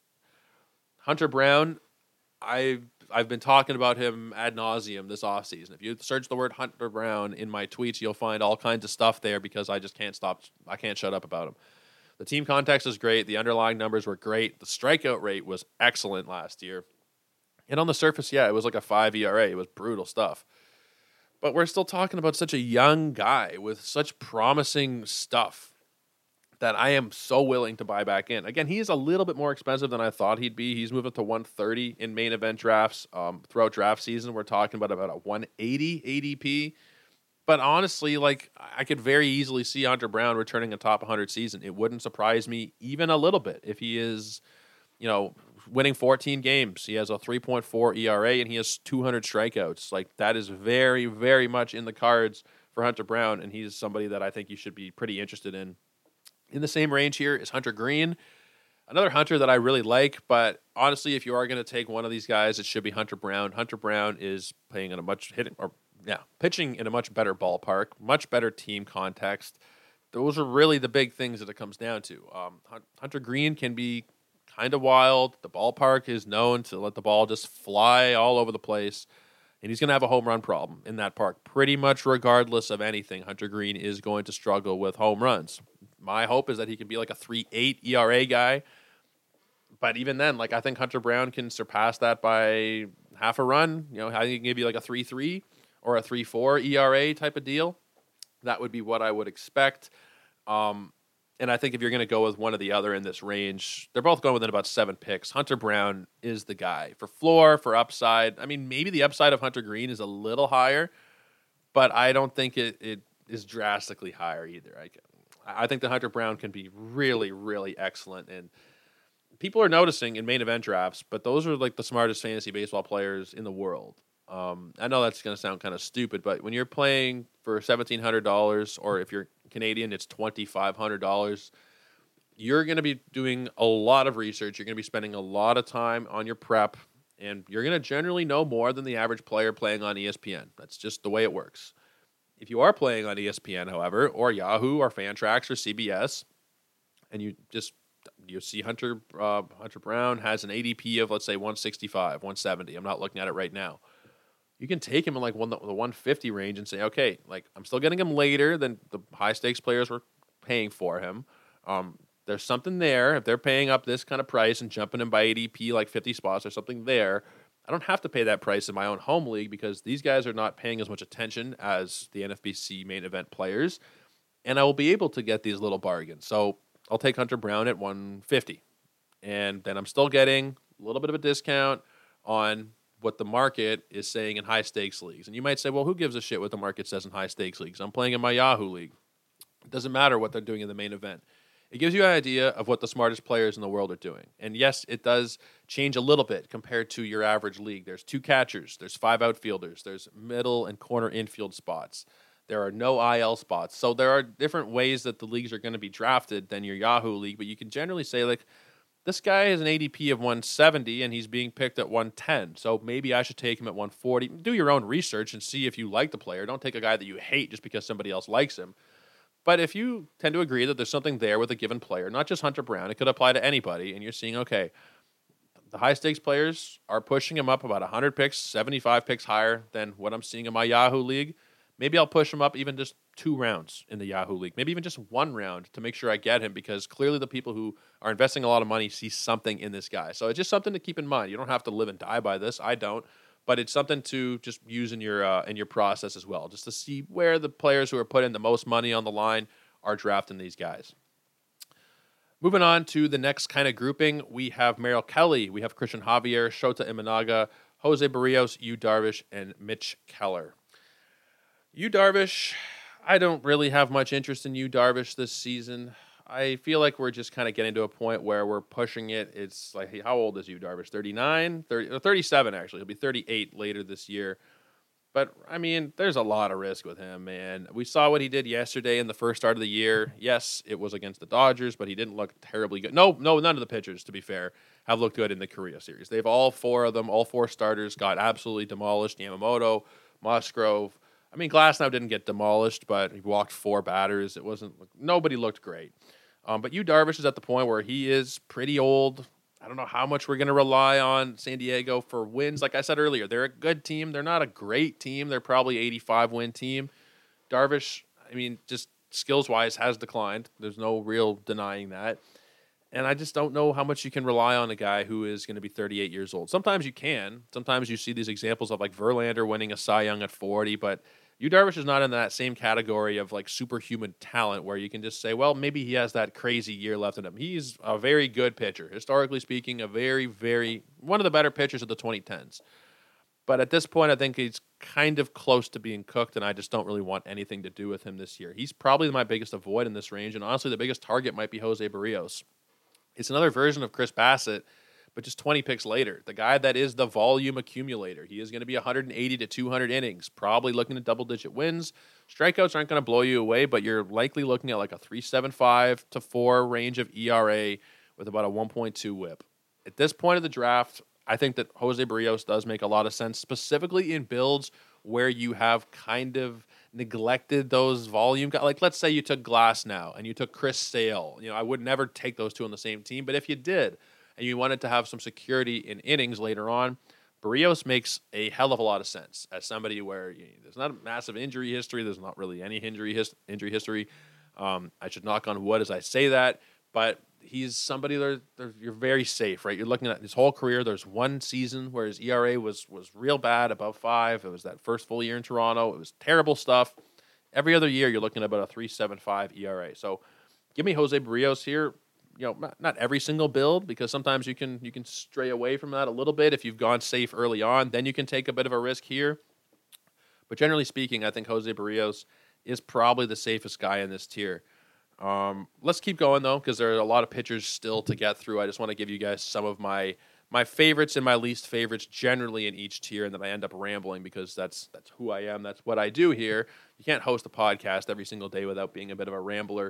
Hunter Brown, I've, I've been talking about him ad nauseum this offseason. If you search the word Hunter Brown in my tweets, you'll find all kinds of stuff there because I just can't stop. I can't shut up about him. The team context is great. The underlying numbers were great. The strikeout rate was excellent last year. And on the surface, yeah, it was like a five E R A. It was brutal stuff. But we're still talking about such a young guy with such promising stuff that I am so willing to buy back in. Again, he is a little bit more expensive than I thought he'd be. He's moving to one thirty in main event drafts. Um, throughout draft season, we're talking about about a one eighty A D P. But honestly, like, I could very easily see Hunter Brown returning a top one hundred season. It wouldn't surprise me even a little bit if he is, you know, winning fourteen games. He has a three point four E R A and he has two hundred strikeouts. Like, that is very, very much in the cards for Hunter Brown, and he's somebody that I think you should be pretty interested in. In the same range here is Hunter Greene, another Hunter that I really like, but honestly, if you are going to take one of these guys, it should be Hunter Brown. Hunter Brown is playing in a much hitting or yeah, pitching in a much better ballpark, much better team context. Those are really the big things that it comes down to. Um, Hunter Greene can be kind of wild. The ballpark is known to let the ball just fly all over the place, and he's going to have a home run problem in that park. Pretty much regardless of anything, Hunter Greene is going to struggle with home runs. My hope is that he can be like a three point eight E R A guy. But even then, like, I think Hunter Brown can surpass that by half a run. You know, I think he can give you like a three point three or a three point four E R A type of deal. That would be what I would expect. Um, and I think if you're going to go with one or the other in this range, they're both going within about seven picks. Hunter Brown is the guy. For floor, for upside, I mean, maybe the upside of Hunter Greene is a little higher, but I don't think it, it is drastically higher either. I I think that Hunter Brown can be really, really excellent. And people are noticing in main event drafts, but those are like the smartest fantasy baseball players in the world. Um, I know that's going to sound kind of stupid, but when you're playing for seventeen hundred dollars, or if you're Canadian, it's twenty-five hundred dollars, you're going to be doing a lot of research. You're going to be spending a lot of time on your prep, and you're going to generally know more than the average player playing on E S P N. That's just the way it works. If you are playing on E S P N, however, or Yahoo or Fantrax or C B S, and you just you see Hunter uh, Hunter Brown has an A D P of, let's say, one sixty-five, one seventy. I'm not looking at it right now. You can take him in like one, the one fifty range and say, okay, like I'm still getting him later than the high stakes players were paying for him. Um, there's something there. If they're paying up this kind of price and jumping him by A D P like fifty spots, there's something there. I don't have to pay that price in my own home league because these guys are not paying as much attention as the N F B C main event players, and I will be able to get these little bargains. So I'll take Hunter Brown at one fifty, and then I'm still getting a little bit of a discount on what the market is saying in high-stakes leagues. And you might say, well, who gives a shit what the market says in high-stakes leagues? I'm playing in my Yahoo league. It doesn't matter what they're doing in the main event. It gives you an idea of what the smartest players in the world are doing. And yes, it does change a little bit compared to your average league. There's two catchers. There's five outfielders. There's middle and corner infield spots. There are no I L spots. So there are different ways that the leagues are going to be drafted than your Yahoo league. But you can generally say, like, this guy has an A D P of one seventy, and he's being picked at one ten. So maybe I should take him at one forty. Do your own research and see if you like the player. Don't take a guy that you hate just because somebody else likes him. But if you tend to agree that there's something there with a given player, not just Hunter Brown, it could apply to anybody, and you're seeing, okay, the high-stakes players are pushing him up about one hundred picks, seventy-five picks higher than what I'm seeing in my Yahoo league. Maybe I'll push him up even just two rounds in the Yahoo league, maybe even just one round to make sure I get him, because clearly the people who are investing a lot of money see something in this guy. So it's just something to keep in mind. You don't have to live and die by this. I don't. But it's something to just use in your uh, in your process as well, just to see where the players who are putting the most money on the line are drafting these guys. Moving on to the next kind of grouping, we have Merrill Kelly, we have Christian Javier, Shota Imanaga, Jose Barrios, Yu Darvish, and Mitch Keller. Yu Darvish, I don't really have much interest in Yu Darvish this season. I feel like we're just kind of getting to a point where we're pushing it. It's like, how old is Yu Darvish? thirty-nine? thirty, thirty-seven, actually. He'll be thirty-eight later this year. But, I mean, there's a lot of risk with him, man. We saw what he did yesterday in the first start of the year. Yes, it was against the Dodgers, but he didn't look terribly good. No, no, none of the pitchers, to be fair, have looked good in the Korea series. They've all four of them, all four starters got absolutely demolished. Yamamoto, Musgrove. I mean, Glasnow didn't get demolished, but he walked four batters. It wasn't, nobody looked great. Um, but Yu Darvish is at the point where he is pretty old. I don't know how much we're going to rely on San Diego for wins. Like I said earlier, they're a good team. They're not a great team. They're probably eighty-five win team. Darvish, I mean, just skills-wise has declined. There's no real denying that. And I just don't know how much you can rely on a guy who is going to be thirty-eight years old. Sometimes you can. Sometimes you see these examples of like Verlander winning a Cy Young at forty, but Yu Darvish is not in that same category of like superhuman talent where you can just say, well, maybe he has that crazy year left in him. He's a very good pitcher. Historically speaking, a very, very, one of the better pitchers of the twenty tens. But at this point, I think he's kind of close to being cooked, and I just don't really want anything to do with him this year. He's probably my biggest avoid in this range, and honestly, the biggest target might be Jose Barrios. It's another version of Chris Bassett, but just twenty picks later. The guy that is the volume accumulator. He is going to be one eighty to two hundred innings, probably looking at double-digit wins. Strikeouts aren't going to blow you away, but you're likely looking at like a three point seven five to four range of E R A with about a one point two whip. At this point of the draft, I think that Jose Barrios does make a lot of sense, specifically in builds where you have kind of neglected those volume guys. Like, let's say you took Glasnow and you took Chris Sale. You know, I would never take those two on the same team, but if you did, and you wanted to have some security in innings later on, Barrios makes a hell of a lot of sense as somebody where you know, there's not a massive injury history. There's not really any injury his, injury history. Um, I should knock on wood as I say that, but he's somebody that you're very safe, right? You're looking at his whole career. There's one season where his E R A was was real bad, above five. It was that first full year in Toronto. It was terrible stuff. Every other year, you're looking at about a three point seven five E R A. So give me Jose Barrios here. You know, not, not every single build, because sometimes you can you can stray away from that a little bit if you've gone safe early on. Then you can take a bit of a risk here. But generally speaking, I think Jose Barrios is probably the safest guy in this tier. Um, let's keep going, though, because there are a lot of pitchers still to get through. I just want to give you guys some of my my favorites and my least favorites generally in each tier, and then I end up rambling because that's that's who I am. That's what I do here. You can't host a podcast every single day without being a bit of a rambler.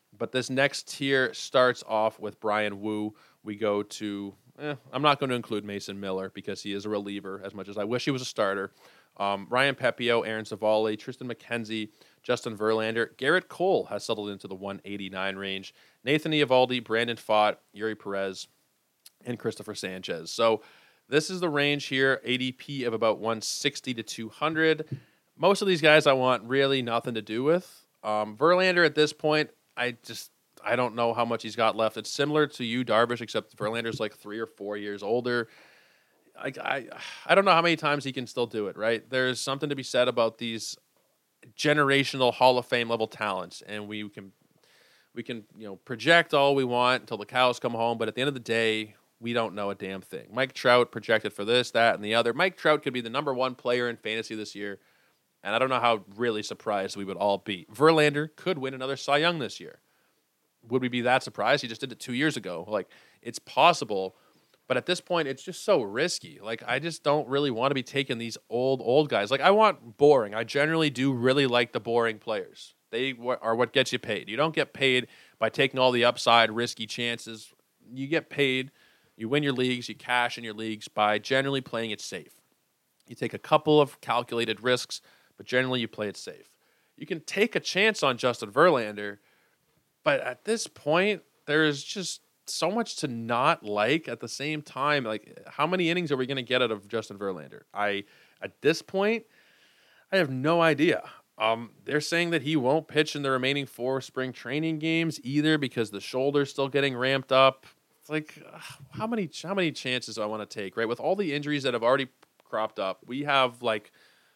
But this next tier starts off with Brian Wu. We go to, eh, I'm not going to include Mason Miller because he is a reliever as much as I wish he was a starter. Um, Ryan Pepio, Aaron Savali, Tristan McKenzie, Justin Verlander. Garrett Cole has settled into the one eighty-nine range. Nathan Eovaldi, Brandon Pfaadt, Yuri Perez, and Christopher Sanchez. So this is the range here, A D P of about one sixty to two hundred. Most of these guys I want really nothing to do with. Um, Verlander at this point, I just, I don't know how much he's got left. It's similar to you, Darvish, except Verlander's like three or four years older. I, I, I don't know how many times he can still do it, right? There's something to be said about these generational Hall of Fame level talents, and we can, we can, you know, project all we want until the cows come home, but at the end of the day, we don't know a damn thing. Mike Trout projected for this, that, and the other. Mike Trout could be the number one player in fantasy this year. And I don't know how really surprised we would all be. Verlander could win another Cy Young this year. Would we be that surprised? He just did it two years ago. Like, it's possible. But at this point, it's just so risky. Like, I just don't really want to be taking these old, old guys. Like, I want boring. I generally do really like the boring players. They are what gets you paid. You don't get paid by taking all the upside, risky chances. You get paid, you win your leagues, you cash in your leagues by generally playing it safe. You take a couple of calculated risks, but generally you play it safe. You can take a chance on Justin Verlander, but at this point, there's just so much to not like at the same time. Like, how many innings are we going to get out of Justin Verlander? I, at this point, I have no idea. Um, they're saying that he won't pitch in the remaining four spring training games either because the shoulder's still getting ramped up. It's like, how many, how many chances do I want to take, right? With all the injuries that have already cropped up, we have like,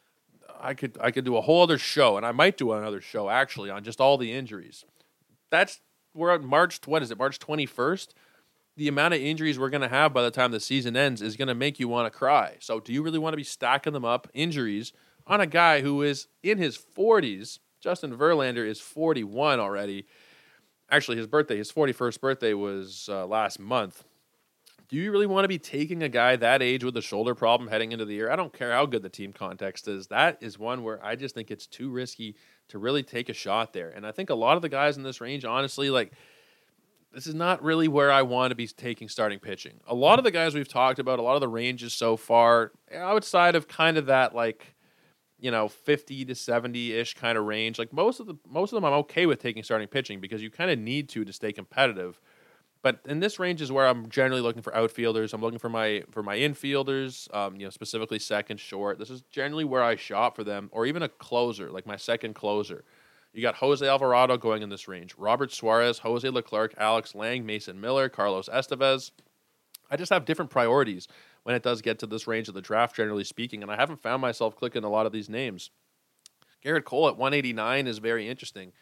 I could I could do a whole other show, and I might do another show actually on just all the injuries. That's we're at March. What is it? March twenty-first. The amount of injuries we're going to have by the time the season ends is going to make you want to cry. So, do you really want to be stacking them up injuries on a guy who is in his forties? Justin Verlander is forty-one already. Actually, his birthday, his forty-first birthday was uh, last month. Do you really want to be taking a guy that age with a shoulder problem heading into the year? I don't care how good the team context is. That is one where I just think it's too risky to really take a shot there. And I think a lot of the guys in this range, honestly, like, this is not really where I want to be taking starting pitching. A lot of the guys we've talked about, a lot of the ranges so far, outside of kind of that, like, you know, fifty to seventy-ish kind of range, like most of the most of them I'm okay with taking starting pitching because you kind of need to to stay competitive. But in this range is where I'm generally looking for outfielders. I'm looking for my for my infielders, um, you know, specifically second, short. This is generally where I shop for them, or even a closer, like my second closer. You got Jose Alvarado going in this range, Robert Suarez, Jose Leclerc, Alex Lang, Mason Miller, Carlos Estevez. I just have different priorities when it does get to this range of the draft, generally speaking, and I haven't found myself clicking a lot of these names. Garrett Cole at one eighty-nine is very interesting.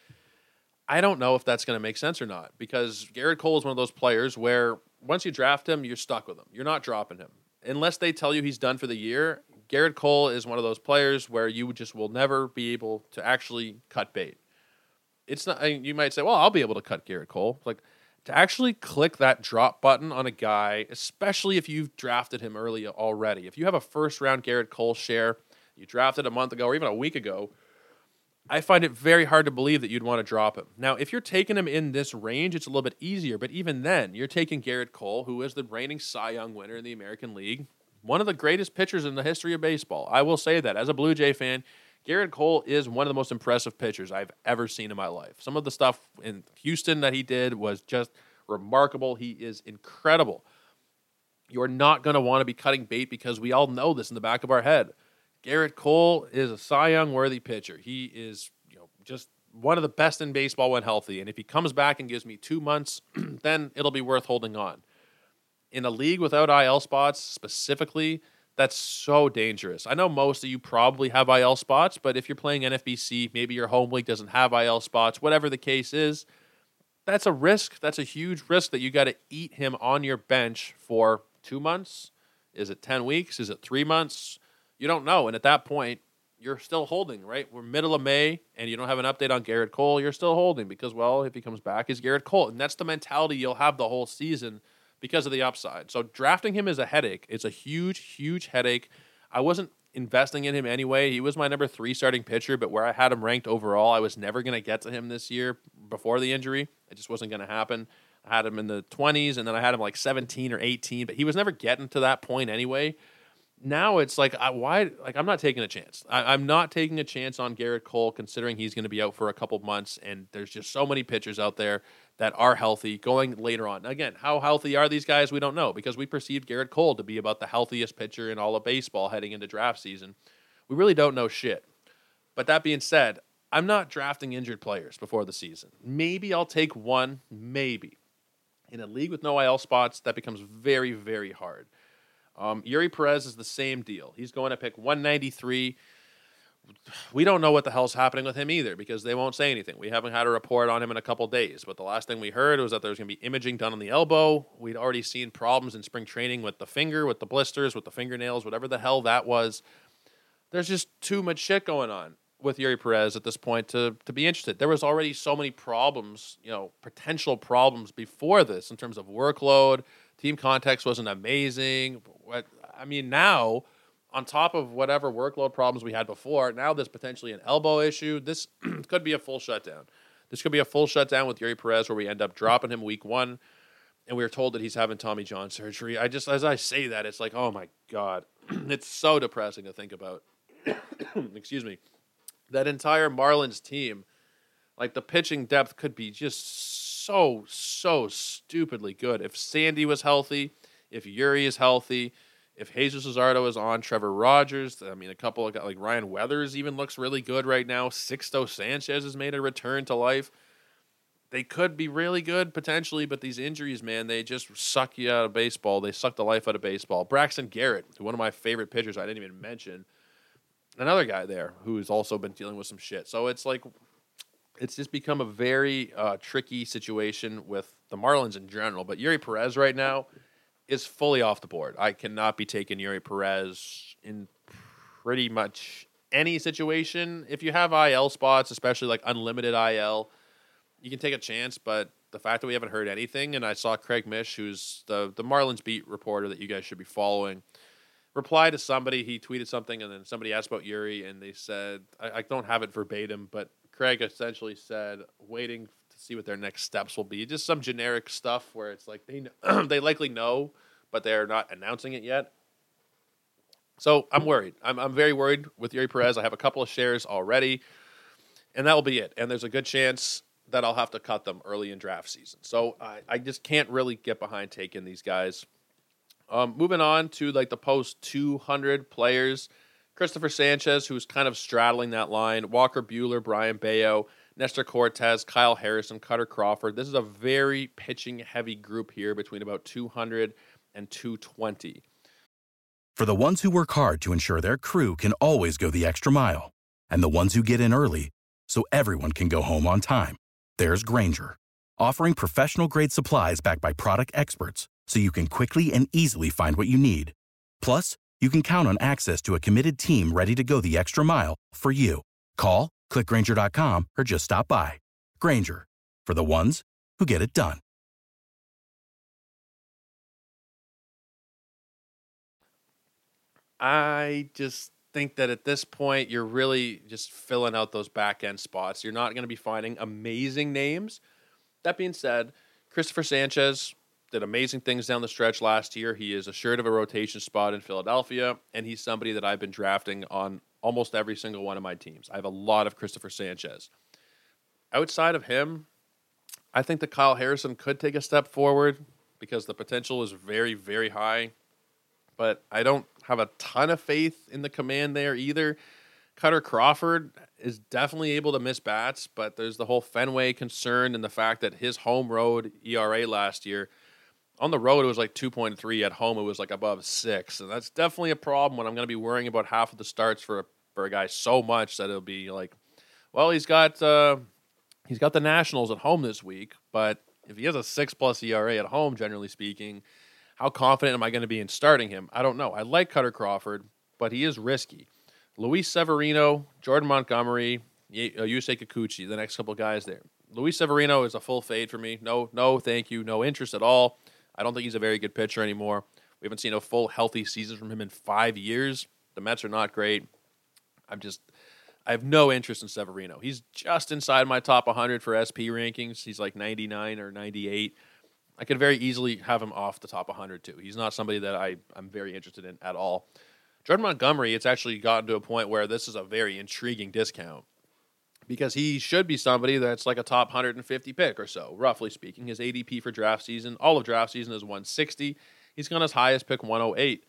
I don't know if that's going to make sense or not because Garrett Cole is one of those players where once you draft him, you're stuck with him. You're not dropping him. Unless they tell you he's done for the year, Garrett Cole is one of those players where you just will never be able to actually cut bait. It's not. I mean, you might say, well, I'll be able to cut Garrett Cole. Like, to actually click that drop button on a guy, especially if you've drafted him early already. If you have a first-round Garrett Cole share, you drafted a month ago or even a week ago, I find it very hard to believe that you'd want to drop him. Now, if you're taking him in this range, it's a little bit easier. But even then, you're taking Garrett Cole, who is the reigning Cy Young winner in the American League, one of the greatest pitchers in the history of baseball. I will say that. As a Blue Jay fan, Garrett Cole is one of the most impressive pitchers I've ever seen in my life. Some of the stuff in Houston that he did was just remarkable. He is incredible. You're not going to want to be cutting bait because we all know this in the back of our head. Garrett Cole is a Cy Young worthy pitcher. He is, you know, just one of the best in baseball when healthy. And if he comes back and gives me two months, then it'll be worth holding on. In a league without I L spots specifically, that's so dangerous. I know most of you probably have I L spots, but if you're playing N F B C, maybe your home league doesn't have I L spots, whatever the case is, that's a risk. That's a huge risk that you got to eat him on your bench for two months. Is it ten weeks? Is it three months? You don't know. And at that point, you're still holding, right? We're middle of May, and you don't have an update on Garrett Cole. You're still holding because, well, if he comes back, he's Garrett Cole. And that's the mentality you'll have the whole season because of the upside. So drafting him is a headache. It's a huge, huge headache. I wasn't investing in him anyway. He was my number three starting pitcher, but where I had him ranked overall, I was never going to get to him this year before the injury. It just wasn't going to happen. I had him in the twenties, and then I had him like seventeen or eighteen, but he was never getting to that point anyway. Now it's like, I, why? Like, I'm not taking a chance. I, I'm not taking a chance on Garrett Cole, considering he's going to be out for a couple months, and there's just so many pitchers out there that are healthy going later on. Again, how healthy are these guys? We don't know, because we perceived Garrett Cole to be about the healthiest pitcher in all of baseball heading into draft season. We really don't know shit. But that being said, I'm not drafting injured players before the season. Maybe I'll take one, maybe. In a league with no I L spots, that becomes very, very hard. Um, Yuri Perez is the same deal. He's going to pick one ninety-three. We don't know what the hell's happening with him either, because they won't say anything. We haven't had a report on him in a couple days, but the last thing we heard was that there was going to be imaging done on the elbow. We'd already seen problems in spring training with the finger, with the blisters, with the fingernails, whatever the hell that was. There's just too much shit going on with Yuri Perez at this point to, to be interested. There was already so many problems, you know, potential problems before this in terms of workload. Team context wasn't amazing. What I mean, now, on top of whatever workload problems we had before, now there's potentially an elbow issue. This could be a full shutdown. This could be a full shutdown with Yuri Perez, where we end up dropping him week one, and we were told that he's having Tommy John surgery. I just, as I say that, it's like, oh my God. It's so depressing to think about. Excuse me. That entire Marlins team, like, the pitching depth could be just so, so stupidly good. If Sandy was healthy, if Yuri is healthy, if Jesus Luzardo is on, Trevor Rogers, I mean, a couple of guys, like Ryan Weathers even looks really good right now. Sixto Sanchez has made a return to life. They could be really good potentially, but these injuries, man, they just suck you out of baseball. They suck the life out of baseball. Braxton Garrett, one of my favorite pitchers I didn't even mention, another guy there who's also been dealing with some shit. So it's like, it's just become a very uh, tricky situation with the Marlins in general. But Yuri Perez right now is fully off the board. I cannot be taking Yuri Perez in pretty much any situation. If you have I L spots, especially like unlimited I L, you can take a chance. But the fact that we haven't heard anything, and I saw Craig Mish, who's the, the Marlins beat reporter that you guys should be following, reply to somebody. He tweeted something, and then somebody asked about Yuri, and they said, I, I don't have it verbatim, but Craig essentially said, waiting to see what their next steps will be. Just some generic stuff where it's like they they likely know, but they're not announcing it yet. So I'm worried. I'm I'm very worried with Yuri Perez. I have a couple of shares already, and that will be it. And there's a good chance that I'll have to cut them early in draft season. So I, I just can't really get behind taking these guys. Um, moving on to like the post two hundred players. Christopher Sanchez, who's kind of straddling that line, Walker Buehler, Brian Bayo, Nestor Cortez, Kyle Harrison, Cutter Crawford. This is a very pitching-heavy group here between about two hundred and two twenty. For the ones who work hard to ensure their crew can always go the extra mile, and the ones who get in early so everyone can go home on time, there's Grainger, offering professional-grade supplies backed by product experts so you can quickly and easily find what you need. Plus, you can count on access to a committed team ready to go the extra mile for you. Call, click Grainger dot com, or just stop by. Grainger, for the ones who get it done. I just think that at this point, you're really just filling out those back-end spots. You're not going to be finding amazing names. That being said, Christopher Sanchez did amazing things down the stretch last year. He is assured of a rotation spot in Philadelphia, and he's somebody that I've been drafting on almost every single one of my teams. I have a lot of Christopher Sanchez. Outside of him, I think that Kyle Harrison could take a step forward because the potential is very, very high, but I don't have a ton of faith in the command there either. Cutter Crawford is definitely able to miss bats, but there's the whole Fenway concern and the fact that his home road E R A last year, on the road, it was like two point three. At home, it was like above six. And that's definitely a problem when I'm going to be worrying about half of the starts for a, for a guy so much that it'll be like, well, he's got uh, he's got the Nationals at home this week. But if he has a six-plus E R A at home, generally speaking, how confident am I going to be in starting him? I don't know. I like Cutter Crawford, but he is risky. Luis Severino, Jordan Montgomery, Yusei Kikuchi, the next couple guys there. Luis Severino is a full fade for me. No, no, thank you. No interest at all. I don't think he's a very good pitcher anymore. We haven't seen a full healthy season from him in five years. The Mets are not great. I'm just, I have no interest in Severino. He's just inside my top one hundred for S P rankings. He's like ninety-nine or ninety-eight. I could very easily have him off the top one hundred too. He's not somebody that I, I'm very interested in at all. Jordan Montgomery, it's actually gotten to a point where this is a very intriguing discount because he should be somebody that's like a top one hundred fifty pick or so, roughly speaking. His A D P for draft season, all of draft season is one sixty. He's gone as high as pick one oh eight.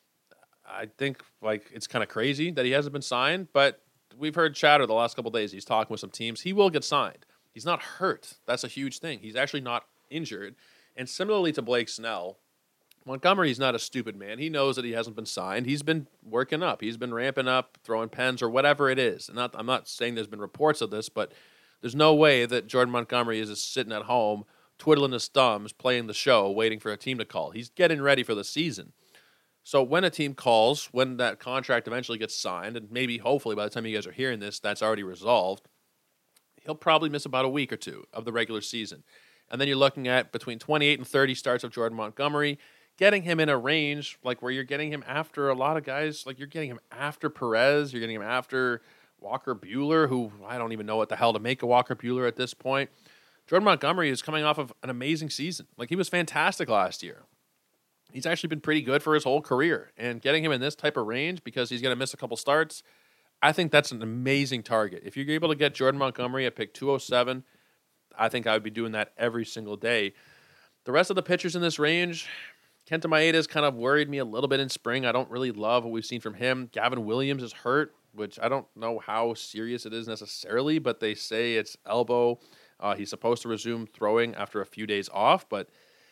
I think like it's kind of crazy that he hasn't been signed, but we've heard chatter the last couple of days. He's talking with some teams. He will get signed. He's not hurt. That's a huge thing. He's actually not injured. And similarly to Blake Snell, Montgomery's not a stupid man. He knows that he hasn't been signed. He's been working up. He's been ramping up, throwing pens or whatever it is. And not, I'm not saying there's been reports of this, but there's no way that Jordan Montgomery is just sitting at home, twiddling his thumbs, playing the show, waiting for a team to call. He's getting ready for the season. So when a team calls, when that contract eventually gets signed, and maybe hopefully by the time you guys are hearing this, that's already resolved, he'll probably miss about a week or two of the regular season. And then you're looking at between twenty-eight and thirty starts of Jordan Montgomery, getting him in a range like where you're getting him after a lot of guys, like you're getting him after Perez, you're getting him after Walker Buehler, who I don't even know what the hell to make of Walker Buehler at this point. Jordan Montgomery is coming off of an amazing season. Like he was fantastic last year. He's actually been pretty good for his whole career. And getting him in this type of range because he's going to miss a couple starts, I think that's an amazing target. If you're able to get Jordan Montgomery at pick two oh seven, I think I would be doing that every single day. The rest of the pitchers in this range, Kenta Maeda has kind of worried me a little bit in spring. I don't really love what we've seen from him. Gavin Williams is hurt, which I don't know how serious it is necessarily, but they say it's elbow. Uh, he's supposed to resume throwing after a few days off, but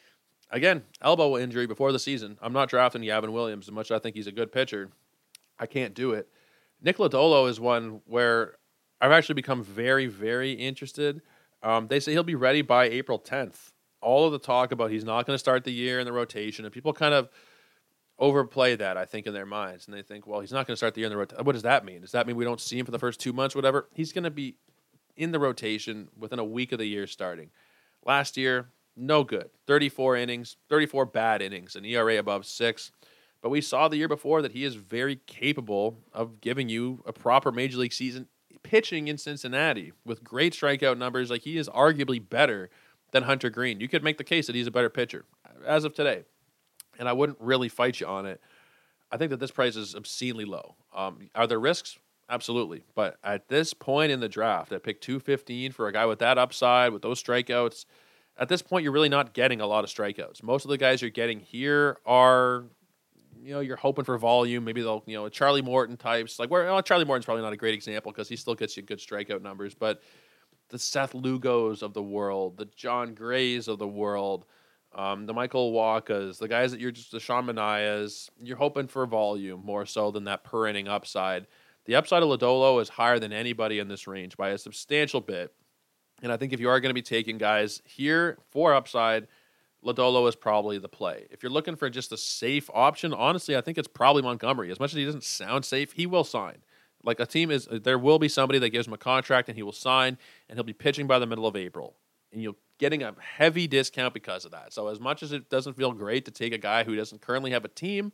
again, elbow injury before the season. I'm not drafting Gavin Williams as much as I think he's a good pitcher. I can't do it. Nick Lodolo is one where I've actually become very, very interested. Um, they say he'll be ready by April tenth. All of the talk about he's not going to start the year in the rotation, and people kind of overplay that, I think, in their minds. And they think, well, he's not going to start the year in the rotation. What does that mean? Does that mean we don't see him for the first two months, whatever? He's going to be in the rotation within a week of the year starting. Last year, no good. thirty-four innings, thirty-four bad innings, an E R A above six. But we saw the year before that he is very capable of giving you a proper Major League season pitching in Cincinnati with great strikeout numbers. Like he is arguably better than Hunter Green. You could make the case that he's a better pitcher as of today. And I wouldn't really fight you on it. I think that this price is obscenely low. Um, are there risks? Absolutely. But at this point in the draft, at pick two fifteen for a guy with that upside, with those strikeouts, at this point, you're really not getting a lot of strikeouts. Most of the guys you're getting here are, you know, you're hoping for volume. Maybe they'll, you know, Charlie Morton types. Like, where well, Charlie Morton's probably not a great example because he still gets you good strikeout numbers. But the Seth Lugos of the world, the John Grays of the world, um, the Michael Wakas, the guys that you're just, the Sean Manayas, you're hoping for volume more so than that per inning upside. The upside of Lodolo is higher than anybody in this range by a substantial bit. And I think if you are going to be taking guys here for upside, Lodolo is probably the play. If you're looking for just a safe option, honestly, I think it's probably Montgomery. As much as he doesn't sound safe, he will sign. Like a team is, there will be somebody that gives him a contract and he will sign, and he'll be pitching by the middle of April. And you're getting a heavy discount because of that. So as much as it doesn't feel great to take a guy who doesn't currently have a team,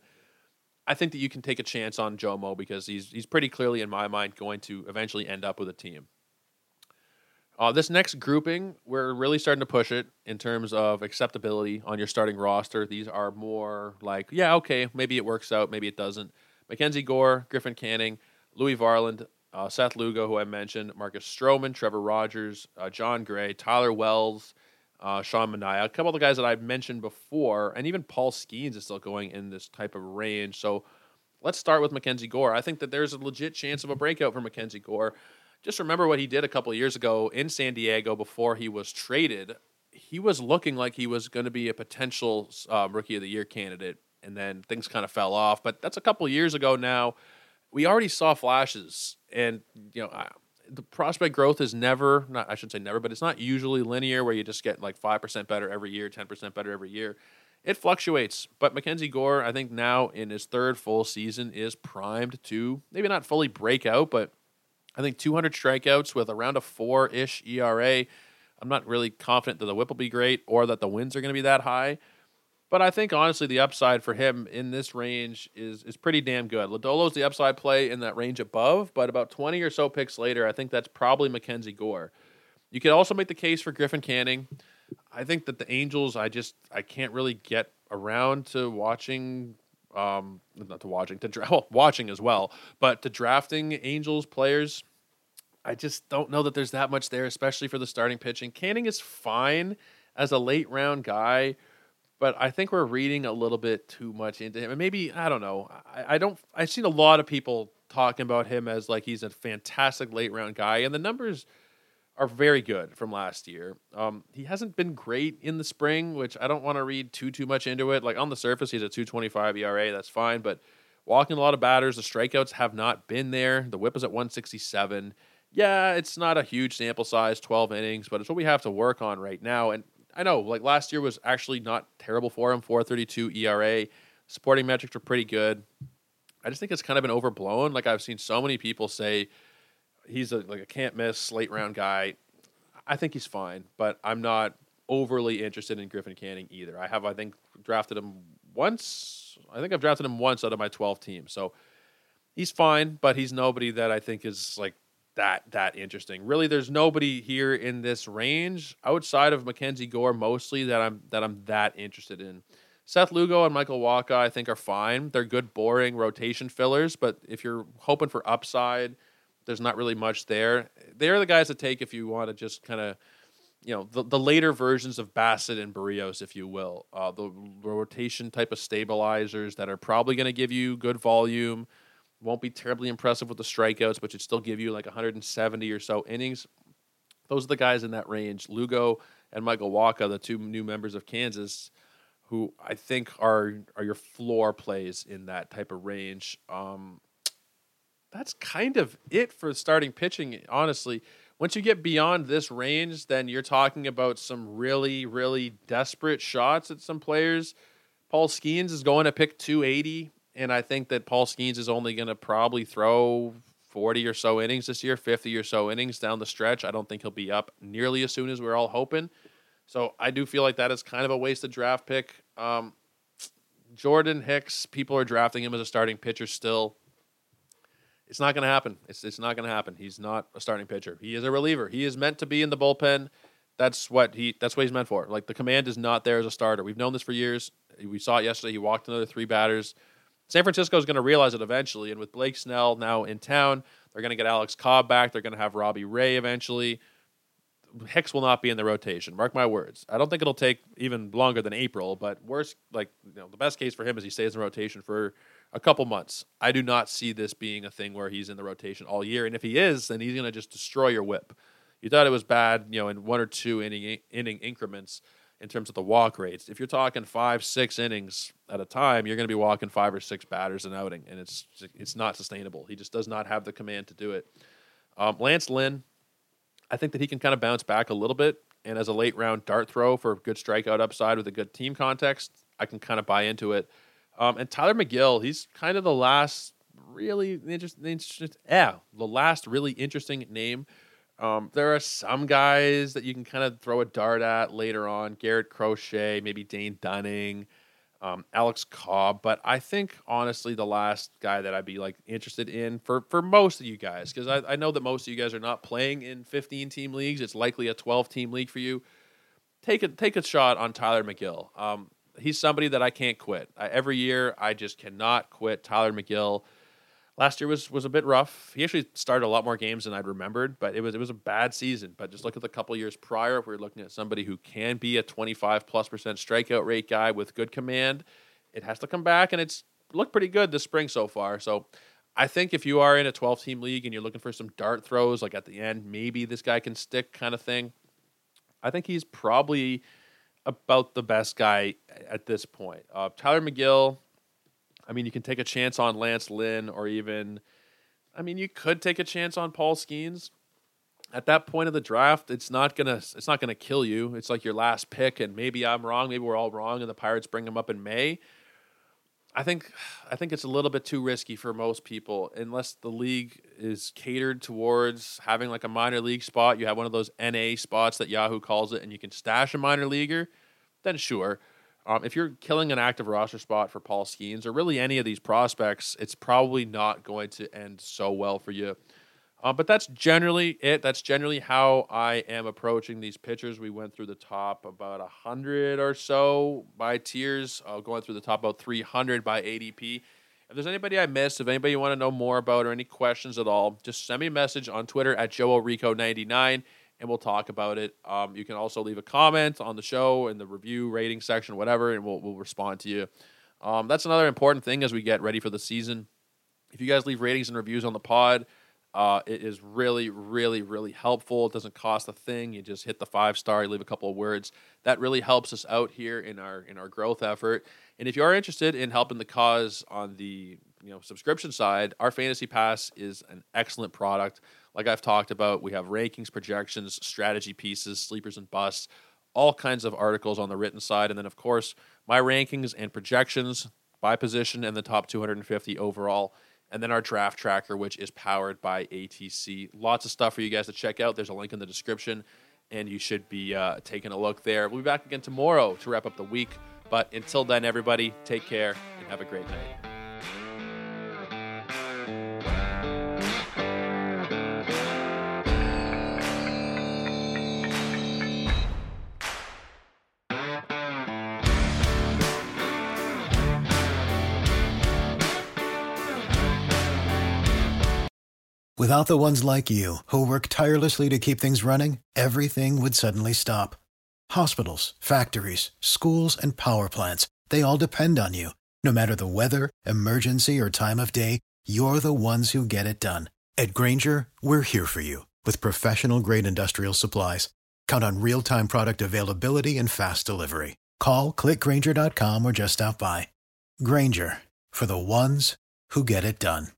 I think that you can take a chance on Jomo because he's he's pretty clearly, in my mind, going to eventually end up with a team. Uh, this next grouping, we're really starting to push it in terms of acceptability on your starting roster. These are more like, yeah, okay, maybe it works out, maybe it doesn't. Mackenzie Gore, Griffin Canning, Louis Varland, uh, Seth Lugo, who I mentioned, Marcus Stroman, Trevor Rogers, uh, John Gray, Tyler Wells, uh, Sean Manaea, a couple of the guys that I've mentioned before, and even Paul Skeens is still going in this type of range. So let's start with Mackenzie Gore. I think that there's a legit chance of a breakout for Mackenzie Gore. Just remember what he did a couple of years ago in San Diego before he was traded. He was looking like he was going to be a potential uh, Rookie of the Year candidate, and then things kind of fell off. But that's a couple of years ago now. We already saw flashes, and you know I, the prospect growth is never, not I should say never, but it's not usually linear where you just get like five percent better every year, ten percent better every year. It fluctuates, but Mackenzie Gore, I think now in his third full season, is primed to maybe not fully break out, but I think two hundred strikeouts with around a four-ish E R A. I'm not really confident that the whip will be great or that the wins are going to be that high. But I think, honestly, the upside for him in this range is is pretty damn good. Lodolo's the upside play in that range above, but about twenty or so picks later, I think that's probably Mackenzie Gore. You could also make the case for Griffin Canning. I think that the Angels, I just I can't really get around to watching, um, not to watching, to dra- well, watching as well, but to drafting Angels players. I just don't know that there's that much there, especially for the starting pitching. Canning is fine as a late round guy, but I think we're reading a little bit too much into him. And maybe, I don't know. I, I don't, I've seen a lot of people talking about him as like he's a fantastic late round guy, and the numbers are very good from last year. Um, he hasn't been great in the spring, which I don't want to read too, too much into it. Like on the surface, he's a two twenty-five E R A. That's fine. But walking a lot of batters, the strikeouts have not been there. The whip is at one sixty-seven. Yeah, it's not a huge sample size, twelve innings, but it's what we have to work on right now. And I know, like last year was actually not terrible for him, four thirty-two E R A. Supporting metrics were pretty good. I just think it's kind of been overblown. Like I've seen so many people say he's a, like a can't miss late round guy. I think he's fine, but I'm not overly interested in Griffin Canning either. I have, I think, drafted him once. I think I've drafted him once out of my twelve teams. So he's fine, but he's nobody that I think is like that that interesting. Really, there's nobody here in this range outside of Mackenzie Gore mostly that I'm that I'm that interested in. Seth Lugo and Michael Wacha, I think, are fine. They're good, boring rotation fillers, but if you're hoping for upside, there's not really much there. They're the guys to take if you want to just kind of, you know, the, the later versions of Bassett and Barrios, if you will. Uh, the rotation type of stabilizers that are probably going to give you good volume. Won't be terribly impressive with the strikeouts, but should still give you like one hundred seventy or so innings. Those are the guys in that range. Lugo and Michael Wacha, the two new members of Kansas, who I think are are your floor plays in that type of range. Um, that's kind of it for starting pitching, honestly. Once you get beyond this range, then you're talking about some really, really desperate shots at some players. Paul Skeens is going to pick two eighty. And I think that Paul Skeens is only going to probably throw forty or so innings this year, fifty or so innings down the stretch. I don't think he'll be up nearly as soon as we're all hoping. So I do feel like that is kind of a wasted draft pick. Um, Jordan Hicks, people are drafting him as a starting pitcher still. It's not going to happen. It's it's not going to happen. He's not a starting pitcher. He is a reliever. He is meant to be in the bullpen. That's what he. That's what he's meant for. Like the command is not there as a starter. We've known this for years. We saw it yesterday. He walked another three batters. San Francisco is going to realize it eventually, and with Blake Snell now in town, they're going to get Alex Cobb back. They're going to have Robbie Ray eventually. Hicks will not be in the rotation. Mark my words. I don't think it'll take even longer than April, but worst, like you know, the best case for him is he stays in rotation for a couple months. I do not see this being a thing where he's in the rotation all year, and if he is, then he's going to just destroy your whip. You thought it was bad, you know, in one or two inning inning increments in terms of the walk rates. If you're talking five, six innings at a time, you're going to be walking five or six batters an outing, and it's it's not sustainable. He just does not have the command to do it. Um, Lance Lynn, I think that he can kind of bounce back a little bit, and as a late-round dart throw for good strikeout upside with a good team context, I can kind of buy into it. Um, and Tyler McGill, he's kind of the last really interesting, yeah, the last really interesting name. Um, there are some guys that you can kind of throw a dart at later on. Garrett Crochet, maybe Dane Dunning, um, Alex Cobb. But I think, honestly, the last guy that I'd be like interested in for, for most of you guys, because I, I know that most of you guys are not playing in fifteen-team leagues. It's likely a twelve-team league for you. Take a, take a shot on Tyler McGill. Um, he's somebody that I can't quit. I, every year, I just cannot quit Tyler McGill. Last year was was a bit rough. He actually started a lot more games than I'd remembered, but it was it was a bad season. But just look at the couple years prior, if we were looking at somebody who can be a twenty-five plus percent strikeout rate guy with good command, it has to come back, and it's looked pretty good this spring so far. So I think if you are in a twelve-team league and you're looking for some dart throws, like at the end, maybe this guy can stick kind of thing, I think he's probably about the best guy at this point. Uh, Tyler McGill, I mean, you can take a chance on Lance Lynn, or even, I mean, you could take a chance on Paul Skeens. At that point of the draft, it's not gonna it's not gonna kill you. It's like your last pick, and maybe I'm wrong, maybe we're all wrong, and the Pirates bring him up in May. I think I think it's a little bit too risky for most people, unless the league is catered towards having like a minor league spot. You have one of those N A spots that Yahoo calls it, and you can stash a minor leaguer. Then sure. Um, if you're killing an active roster spot for Paul Skeens or really any of these prospects, it's probably not going to end so well for you. Uh, but that's generally it. That's generally how I am approaching these pitchers. We went through the top about one hundred or so by tiers, uh, going through the top about three hundred by A D P. If there's anybody I missed, if anybody you want to know more about or any questions at all, just send me a message on Twitter at Joe Rico ninety-nine, and we'll talk about it. Um, you can also leave a comment on the show in the review rating section, whatever, and we'll, we'll respond to you. Um, that's another important thing as we get ready for the season. If you guys leave ratings and reviews on the pod, Uh, it is really, really, really helpful. It doesn't cost a thing. You just hit the five star, you leave a couple of words. That really helps us out here in our in our growth effort. And if you are interested in helping the cause on the you know subscription side, our Fantasy Pass is an excellent product. Like I've talked about, we have rankings, projections, strategy pieces, sleepers and busts, all kinds of articles on the written side. And then, of course, my rankings and projections by position and the top two hundred fifty overall. And then our draft tracker, which is powered by A T C. Lots of stuff for you guys to check out. There's a link in the description, and you should be uh, taking a look there. We'll be back again tomorrow to wrap up the week. But until then, everybody, take care and have a great night. Without the ones like you, who work tirelessly to keep things running, everything would suddenly stop. Hospitals, factories, schools, and power plants, they all depend on you. No matter the weather, emergency, or time of day, you're the ones who get it done. At Grainger, we're here for you with professional-grade industrial supplies. Count on real-time product availability and fast delivery. Call, click Grainger dot com, or just stop by. Grainger, for the ones who get it done.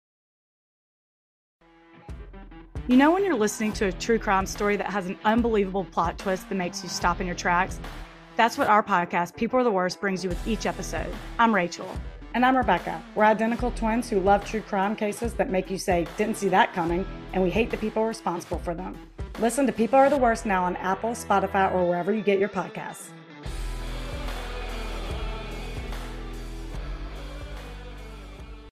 You know when you're listening to a true crime story that has an unbelievable plot twist that makes you stop in your tracks? That's what our podcast, People Are the Worst, brings you with each episode. I'm Rachel. And I'm Rebecca. We're identical twins who love true crime cases that make you say, didn't see that coming, and we hate the people responsible for them. Listen to People Are the Worst now on Apple, Spotify, or wherever you get your podcasts.